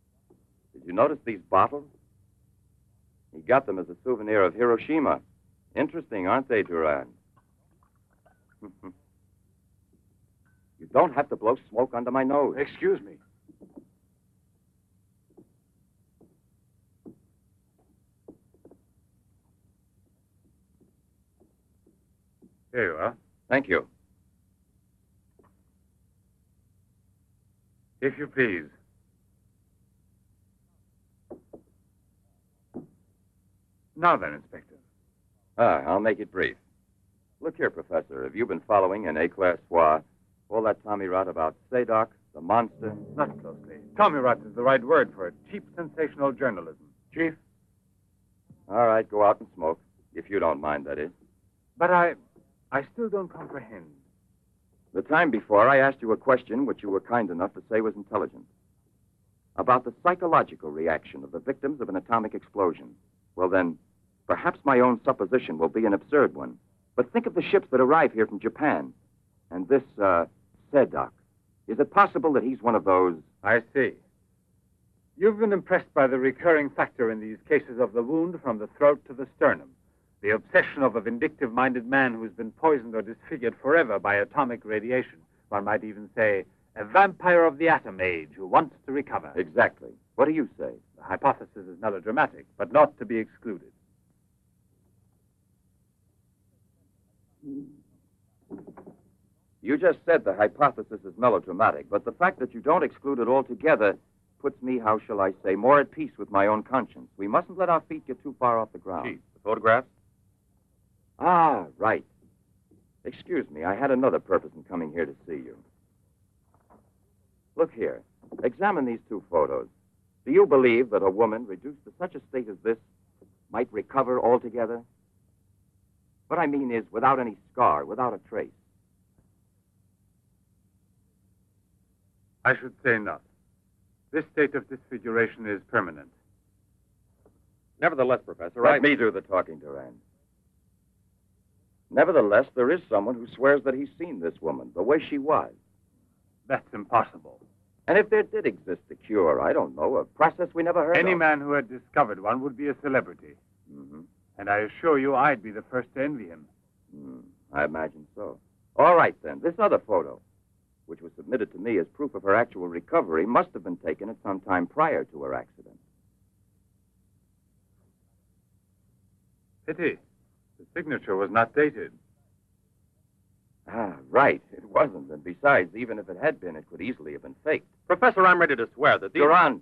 Did you notice these bottles? He got them as a souvenir of Hiroshima Interesting, aren't they, Durand? You don't have to blow smoke under my nose. Excuse me. Here you are. Thank you. If you please. Now then, Inspector. Ah, I'll make it brief. Look here, Professor. Have you been following in Éclair Soir all that Tommy Rot about Sadok, the monster? Not closely. Tommy Rot is the right word for it. Cheap, sensational journalism. Chief? All right, go out and smoke. If you don't mind, that is. But I... I still don't comprehend. The time before, I asked you a question which you were kind enough to say was intelligent. About the psychological reaction of the victims of an atomic explosion. Well, then, perhaps my own supposition will be an absurd one. But think of the ships that arrive here from Japan. And this, uh, Sadok. Is it possible that he's one of those... I see. You've been impressed by the recurring factor in these cases of the wound from the throat to the sternum. The obsession of a vindictive-minded man who's been poisoned or disfigured forever by atomic radiation. One might even say, a vampire of the atom age who wants to recover. Exactly. What do you say? The hypothesis is melodramatic, but not to be excluded. You just said the hypothesis is melodramatic, but the fact that you don't exclude it altogether puts me, how shall I say, more at peace with my own conscience. We mustn't let our feet get too far off the ground. Chief, the photographs? Ah, right. Excuse me, I had another purpose in coming here to see you. Look here. Examine these two photos. Do you believe that a woman reduced to such a state as this might recover altogether? What I mean is without any scar, without a trace. I should say not. This state of disfiguration is permanent. Nevertheless, Professor, Let I... me do the talking, Durand. Nevertheless, there is someone who swears that he's seen this woman, the way she was. That's impossible. And if there did exist a cure, I don't know, a process we never heard Any of. man who had discovered one would be a celebrity. Mm-hmm. And I assure you I'd be the first to envy him. Mm, I imagine so. All right, then. This other photo, which was submitted to me as proof of her actual recovery, must have been taken at some time prior to her accident. Pity. The signature was not dated. Ah, right. It wasn't. And besides, even if it had been, it could easily have been faked. Professor, I'm ready to swear that these... Durand!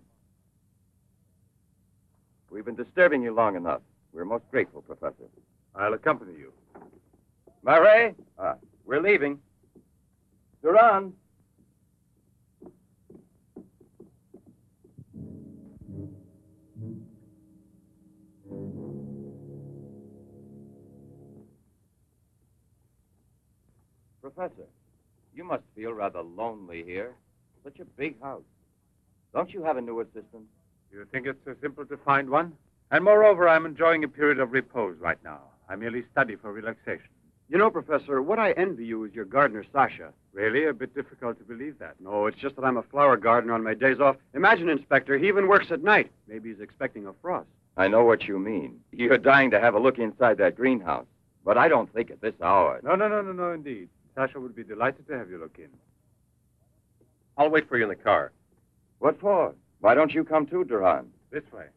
We've been disturbing you long enough. We're most grateful, Professor. I'll accompany you. Murray? Ah, we're leaving. Durand! Professor, you must feel rather lonely here. Such a big house. Don't you have a new assistant? You think it's so simple to find one? And moreover, I'm enjoying a period of repose right now. I merely study for relaxation. You know, Professor, what I envy you is your gardener, Sasha. Really? A bit difficult to believe that. No, it's just that I'm a flower gardener on my days off. Imagine, Inspector, he even works at night. Maybe he's expecting a frost. I know what you mean. You're dying to have a look inside that greenhouse. But I don't think at this hour. No, no, no, no, no, indeed. Sasha would be delighted to have you look in. I'll wait for you in the car. What for? Why don't you come too, Durand? This way.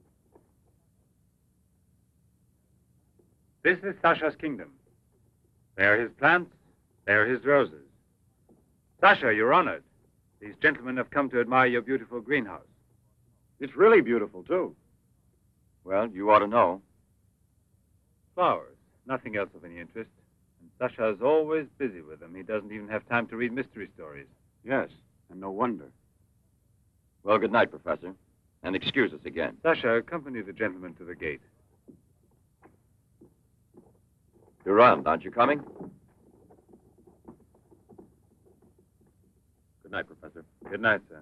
This is Sasha's kingdom. There are his plants. There are his roses. Sasha, you're honored. These gentlemen have come to admire your beautiful greenhouse. It's really beautiful, too. Well, you ought to know. Flowers. Nothing else of any interest. And Sasha is always busy with them. He doesn't even have time to read mystery stories. Yes, and no wonder. Well, good night, Professor. And excuse us again. Sasha, accompany the gentleman to the gate. Durand, aren't you coming? Good night, Professor. Good night, sir.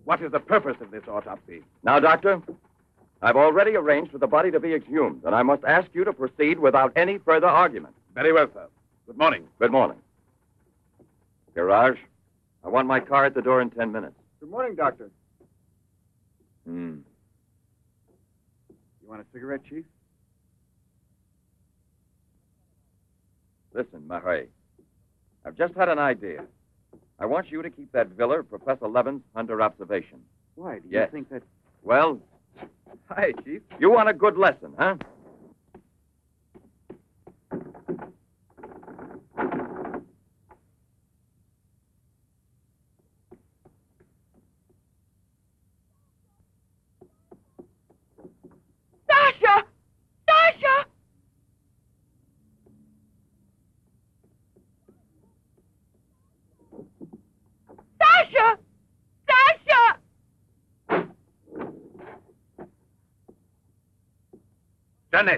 What is the purpose of this autopsy? Now, Doctor, I've already arranged for the body to be exhumed, and I must ask you to proceed without any further argument. Very well, sir. Good morning. Good morning. Garage, I want my car at the door in ten minutes. Good morning, Doctor. Hmm. You want a cigarette, Chief? Listen, Marais, I've just had an idea. I want you to keep that villa of Professor Levens under observation. Why? Do you Yes. think that... Well, Hi, Chief. you want a good lesson, huh? Sasha! Sasha! Sasha! Sasha! Janet!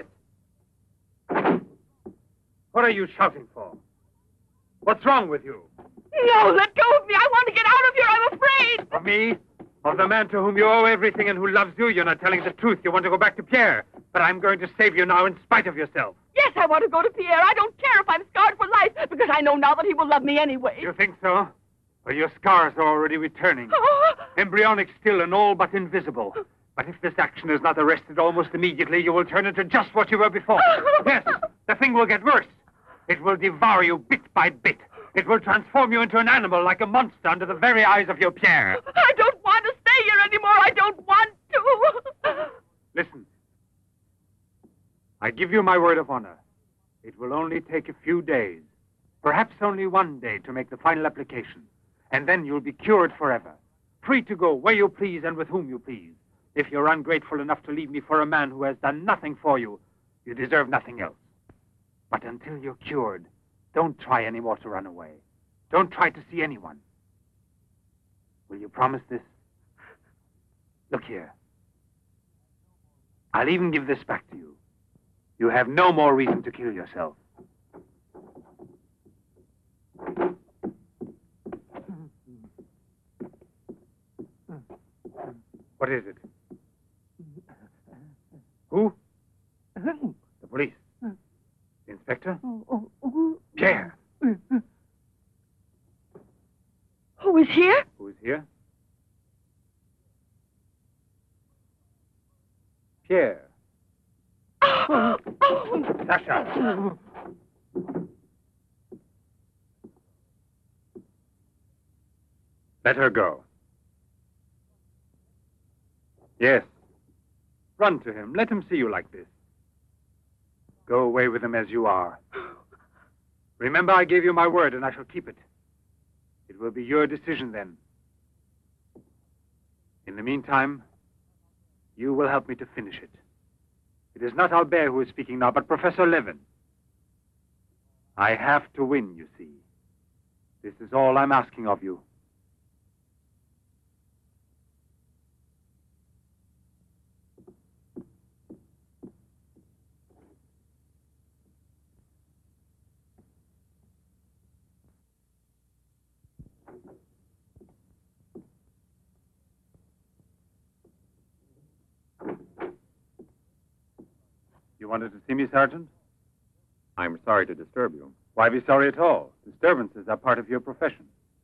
What are you shouting for? What's wrong with you? No, let go of me. I want to get out of here. I'm afraid. Of me? Of the man to whom you owe everything and who loves you? You're not telling the truth. You want to go back to Pierre. But I'm going to save you now in spite of yourself. Yes, I want to go to Pierre. I don't care if I'm scarred for life, because I know now that he will love me anyway. You think so? Well, your scars are already returning. Embryonic still and all but invisible. But if this action is not arrested almost immediately, you will turn into just what you were before. Yes, the thing will get worse. It will devour you bit by bit. It will transform you into an animal, like a monster, under the very eyes of your Pierre. I don't want to stay here anymore. I don't want to. Listen. I give you my word of honor. It will only take a few days, perhaps only one day, to make the final application. And then you'll be cured forever, free to go where you please and with whom you please. If you're ungrateful enough to leave me for a man who has done nothing for you, you deserve nothing else. But until you're cured, don't try any more to run away. Don't try to see anyone. Will you promise this? Look here. I'll even give this back to you. You have no more reason to kill yourself. What is it? Who? The police. The inspector? Pierre. Who is here? Who is here? Pierre. Sasha. Let her go. Yes. Run to him. Let him see you like this. Go away with him as you are. Remember, I gave you my word, and I shall keep it. It will be your decision then. In the meantime, you will help me to finish it. It is not Albert who is speaking now, but Professor Levin. I have to win, you see. This is all I'm asking of you. You wanted to see me, Sergeant? I'm sorry to disturb you. Why be sorry at all? Disturbances are part of your profession.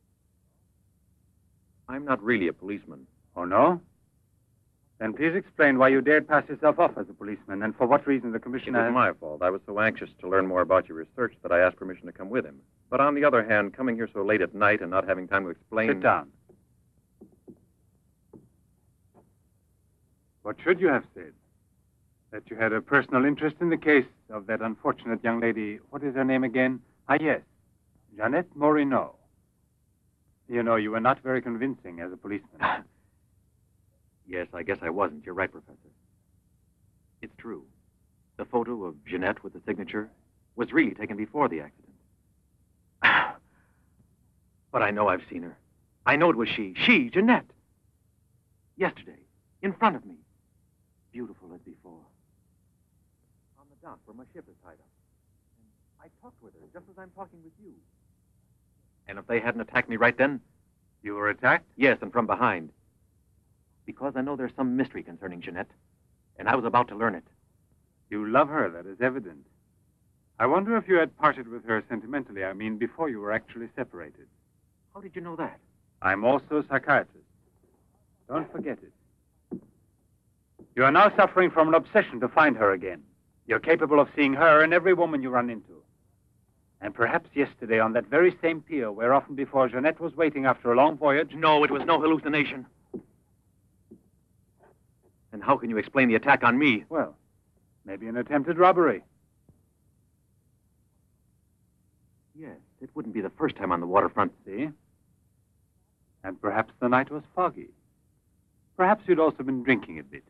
I'm not really a policeman. Oh, no? Then please explain why you dared pass yourself off as a policeman, and for what reason the It commissioner... was my fault. I was so anxious to learn more about your research that I asked permission to come with him. But on the other hand, coming here so late at night and not having time to explain... Sit down. What should you have said? That you had a personal interest in the case of that unfortunate young lady. What is her name again? Ah, yes. Jeanette Moreau. You know, you were not very convincing as a policeman. Yes, I guess I wasn't. You're right, Professor. It's true. The photo of Jeanette with the signature was really taken before the accident. But I know I've seen her. I know it was she. She, Jeanette. Yesterday, in front of me. Beautiful as before. On the dock where my ship is tied up. And I talked with her just as I'm talking with you. And if they hadn't attacked me right then... You were attacked? Yes, and from behind. Because I know there's some mystery concerning Jeanette, and I was about to learn it. You love her, that is evident. I wonder if you had parted with her sentimentally, I mean, before you were actually separated. How did you know that? I'm also a psychiatrist. Don't forget it. You are now suffering from an obsession to find her again. You're capable of seeing her and every woman you run into. And perhaps yesterday on that very same pier where often before Jeanette was waiting after a long voyage... No, it was no hallucination. And how can you explain the attack on me? Well, maybe an attempted robbery. Yes, it wouldn't be the first time on the waterfront. See? And perhaps the night was foggy. Perhaps you'd also been drinking a bit.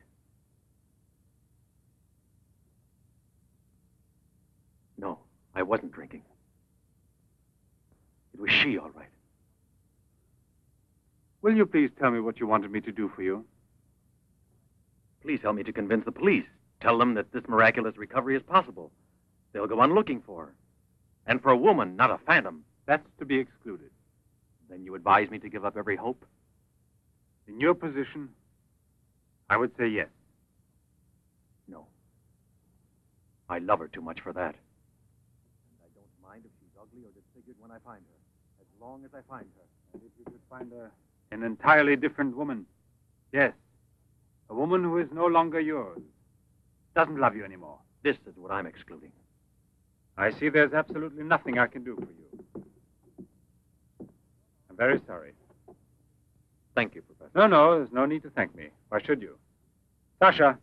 No, I wasn't drinking. It was she, all right. Will you please tell me what you wanted me to do for you? Please help me to convince the police. Tell them that this miraculous recovery is possible. They'll go on looking for her. And for a woman, not a phantom. That's to be excluded. Then you advise me to give up every hope? In your position, I would say yes. No. I love her too much for that. And I don't mind if she's ugly or disfigured when I find her, as long as I find her. And if you could find her an entirely different woman, yes. A woman who is no longer yours, doesn't love you anymore. This is what I'm excluding. I see there's absolutely nothing I can do for you. I'm very sorry. Thank you, Professor. No, no, there's no need to thank me. Why should you? Sasha.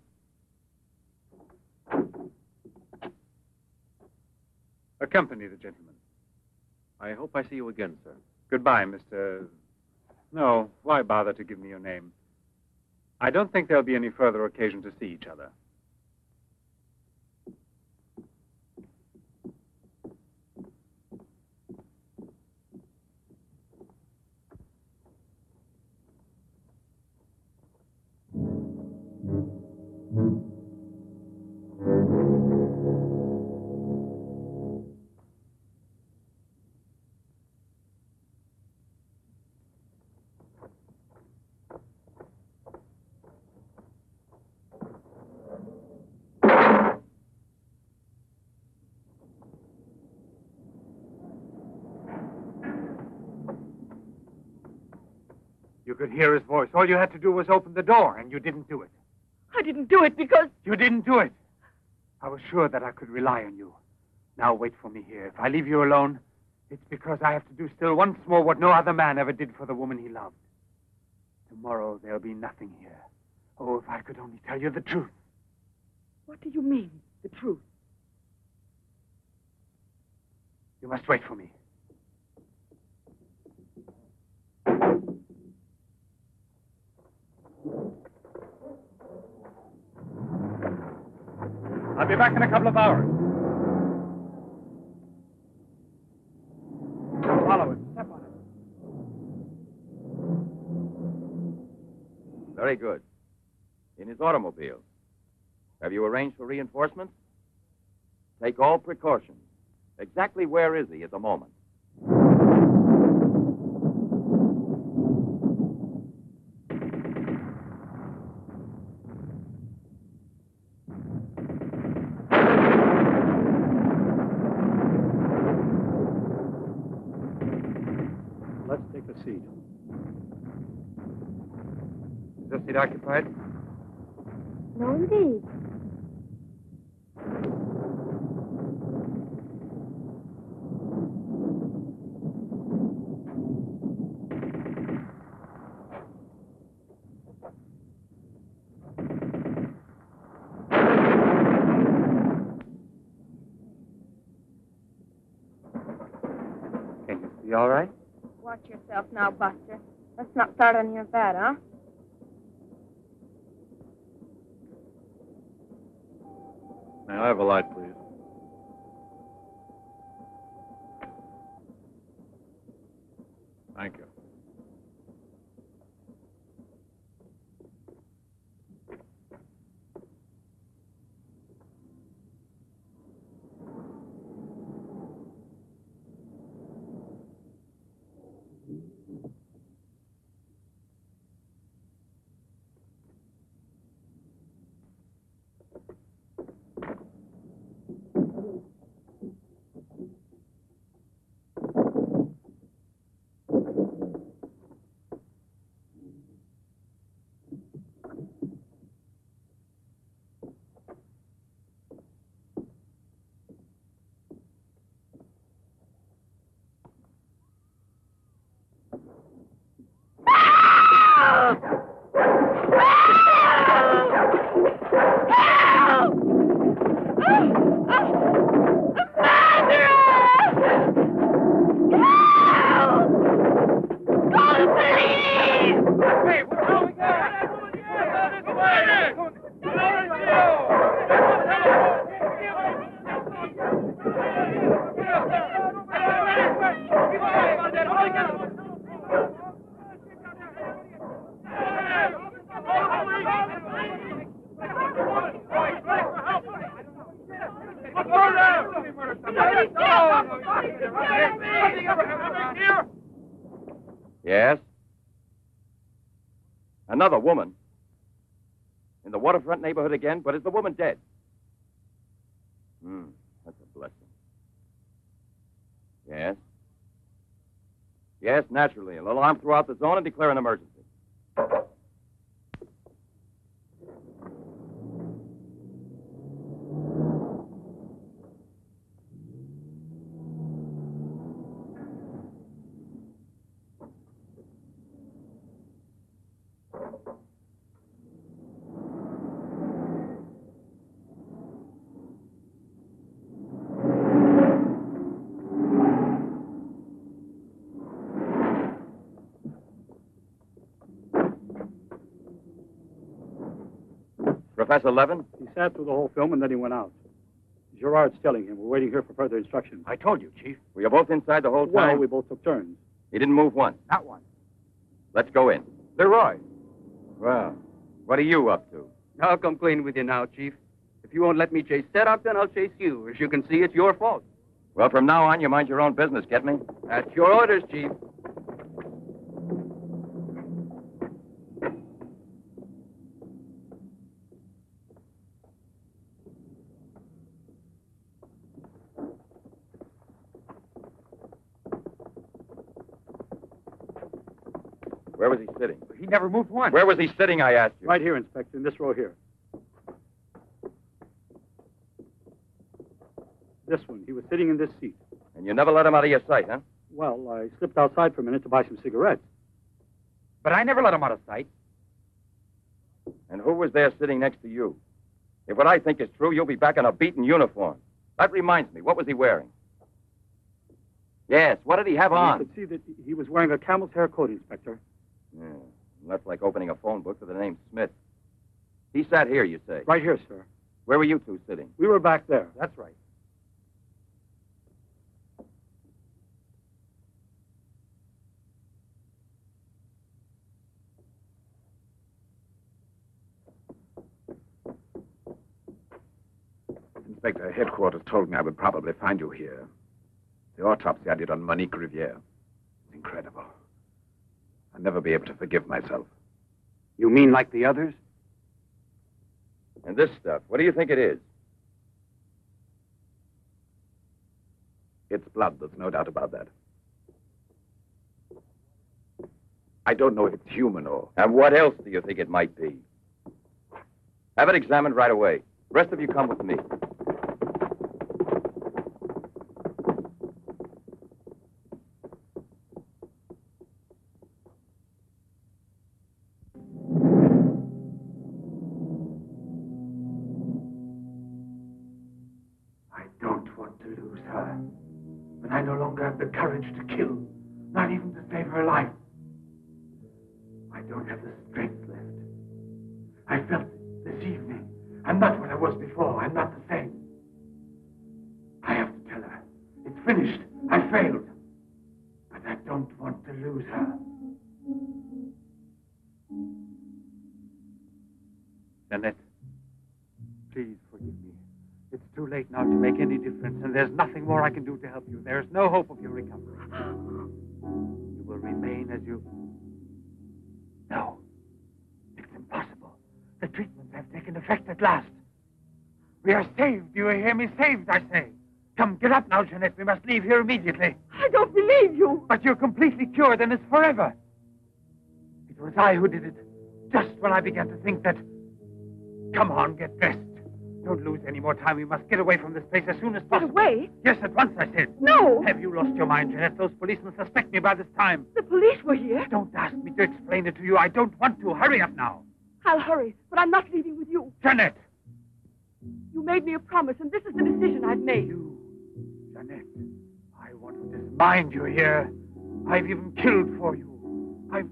Accompany the gentleman. I hope I see you again, sir. Goodbye, Mister... No, why bother to give me your name? I don't think there'll be any further occasion to see each other. You could hear his voice. All you had to do was open the door, and you didn't do it. I didn't do it because... You didn't do it. I was sure that I could rely on you. Now wait for me here. If I leave you alone, it's because I have to do still once more what no other man ever did for the woman he loved. Tomorrow there'll be nothing here. Oh, if I could only tell you the truth. What do you mean, the truth? You must wait for me. I'll be back in a couple of hours. Follow it. Step on it. Very good. In his automobile. Have you arranged for reinforcements? Take all precautions. Exactly where is he at the moment? Let's take a seat. Is this seat occupied? No, indeed. Can you see all right? Watch yourself now, Buster. Let's not start on your bed, huh? May I have a light, please? Thank you. Another woman? In the waterfront neighborhood again? But is the woman dead? Hmm, that's a blessing. Yes? Yes, naturally. An alarm throughout the zone and declare an emergency. Professor Levin? He sat through the whole film and then he went out. Gerard's telling him. We're waiting here for further instructions. I told you, Chief. Were you both inside the whole time? Well, we both took turns. He didn't move once. Not one. Let's go in. Leroy. Well, what are you up to? I'll come clean with you now, Chief. If you won't let me chase Setup, then I'll chase you. As you can see, it's your fault. Well, from now on, you mind your own business, get me? That's your orders, Chief. Where was he sitting? He never moved once. Where was he sitting, I asked you? Right here, Inspector, in this row here. This one. He was sitting in this seat. And you never let him out of your sight, huh? Well, I slipped outside for a minute to buy some cigarettes. But I never let him out of sight. And who was there sitting next to you? If what I think is true, you'll be back in a beaten uniform. That reminds me, what was he wearing? Yes, what did he have on? You could see that he was wearing a camel's hair coat, Inspector. Yeah, that's like opening a phone book with the name Smith. He sat here, you say? Right here, sir. Where were you two sitting? We were back there. That's right. Inspector, headquarters told me I would probably find you here. The autopsy I did on Monique Riviere. It's incredible. I'll never be able to forgive myself. You mean like the others? And this stuff, what do you think it is? It's blood, there's no doubt about that. I don't know if it's human or... And what else do you think it might be? Have it examined right away. The rest of you come with me. I don't want to lose her. But I no longer have the courage to kill, not even to save her life. I don't have the strength left. I felt it this evening. I'm not what I was before. I'm not the same. I have to tell her. It's finished. I failed. But I don't want to lose her. Jeanette, please forgive me. It's too late now to make any difference, and there's nothing more I can do to help you. There's no hope of your recovery. You will remain as you... No. It's impossible. The treatments have taken effect at last. We are saved. Do you hear me? Saved, I say. Come, get up now, Jeanette. We must leave here immediately. I don't believe you. But you're completely cured, and it's forever. It was I who did it, just when I began to think that... Come on, get dressed. Don't lose any more time. We must get away from this place as soon as possible. Get away? Yes, at once, I said. No. Have you lost your mind, Jeanette? Those policemen suspect me by this time. The police were here? Don't ask me to explain it to you. I don't want to. Hurry up now. I'll hurry, but I'm not leaving with you. Jeanette! You made me a promise, and this is the decision I've made. You, Jeanette, I want to dismind you here. I've even killed for you. I've...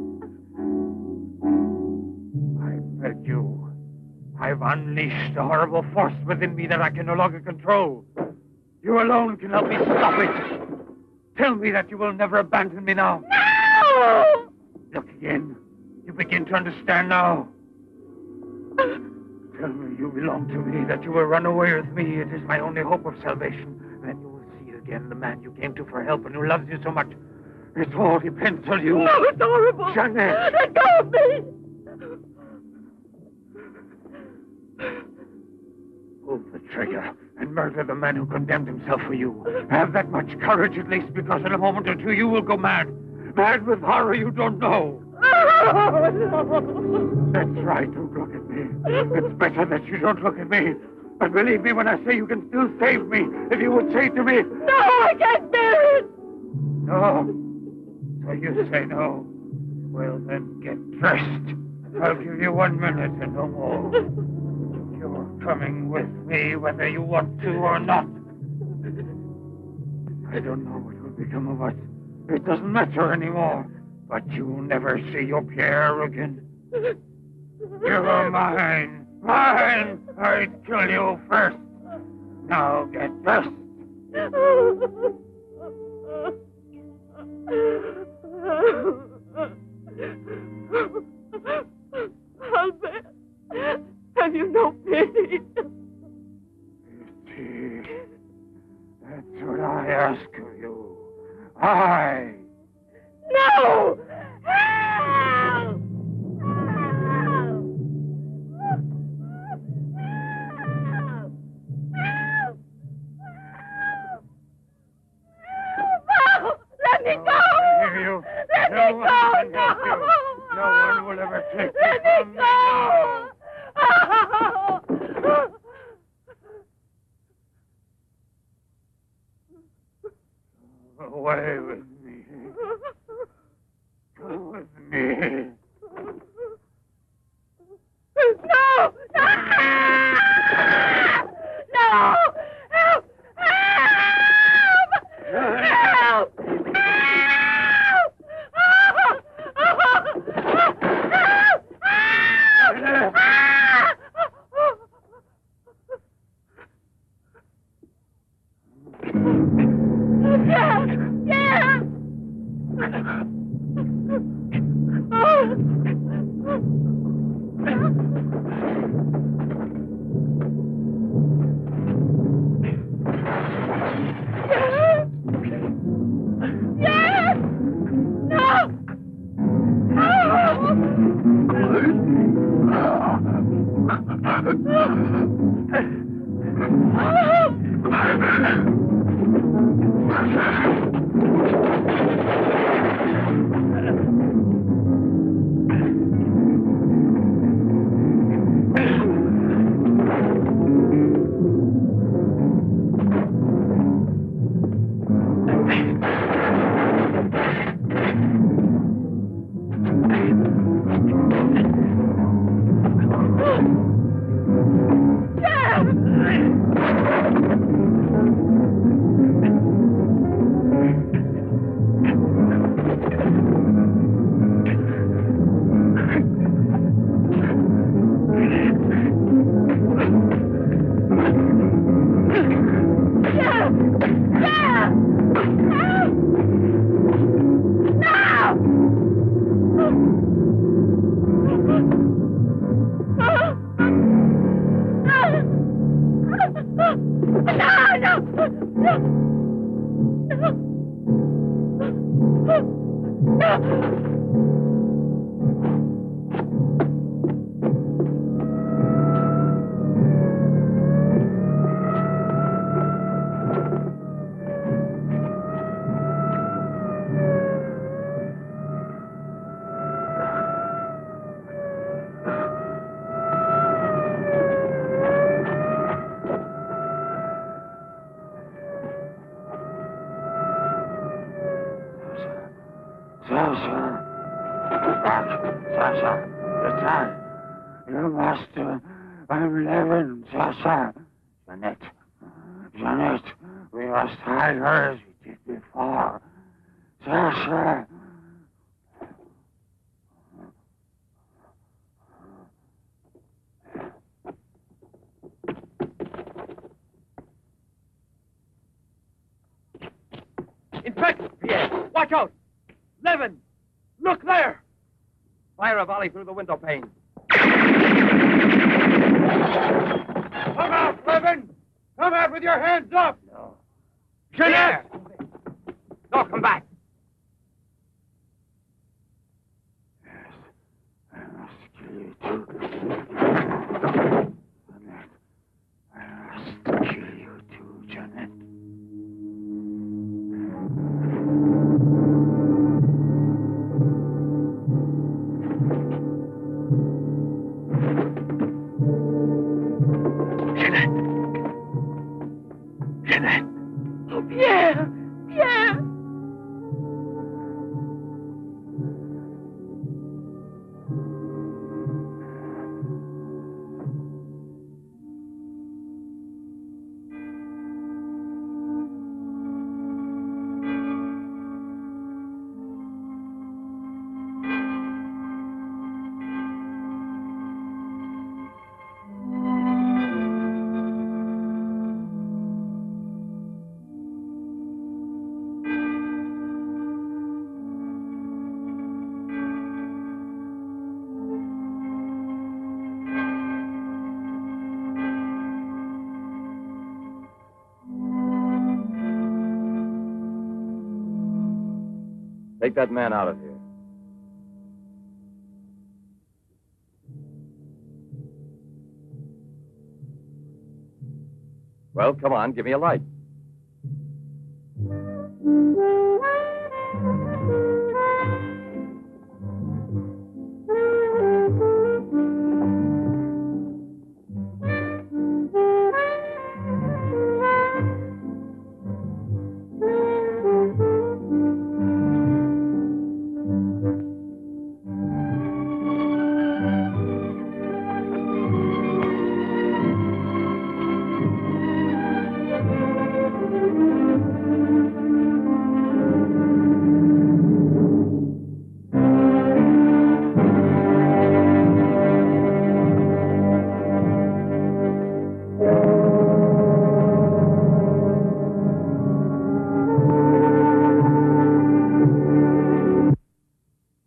I beg you. I've unleashed a horrible force within me that I can no longer control. You alone can help me stop it. Tell me that you will never abandon me now. No! Look again. You begin to understand now. Tell me you belong to me, that you will run away with me. It is my only hope of salvation. Then you will see again the man you came to for help and who loves you so much. It all depends on you. No, it's horrible. Jeanette. Let go of me. traitor and murder the man who condemned himself for you. Have that much courage at least, because in a moment or two you will go mad. Mad with horror you don't know. That's right, don't look at me. It's better that you don't look at me. But believe me when I say you can still save me, if you would say to me... No, I can't bear it! No? So you say no? Well, then get dressed. I'll give you one minute and no more. You're coming with me whether you want to or not. I don't know what will become of us. It doesn't matter anymore. But you'll never see your Pierre again. You're mine. Mine! I'd kill you first. Now get dressed. Albert, have you no pity? Pity? That's what I ask of you. I... No! Help! Let me go! You. Let no me one go! can help No! you. No one will ever take Let you me from me go! now. Away with me. Go with me. No! No! No! Help! Help! Help! Sasha. Sasha. It's I. Your master. I'm Levin, Sasha. Jeanette. Jeanette. We must hide her as we did before. Sasha. Inspector! Pierre, watch out! Levin! Look there! Fire a volley through the window pane. Come out, Levin! Come out with your hands up! No. Jeanette! No, come back. Yes, I must kill you too. Jeanette, I must Take that man out of here. Well, come on, give me a light.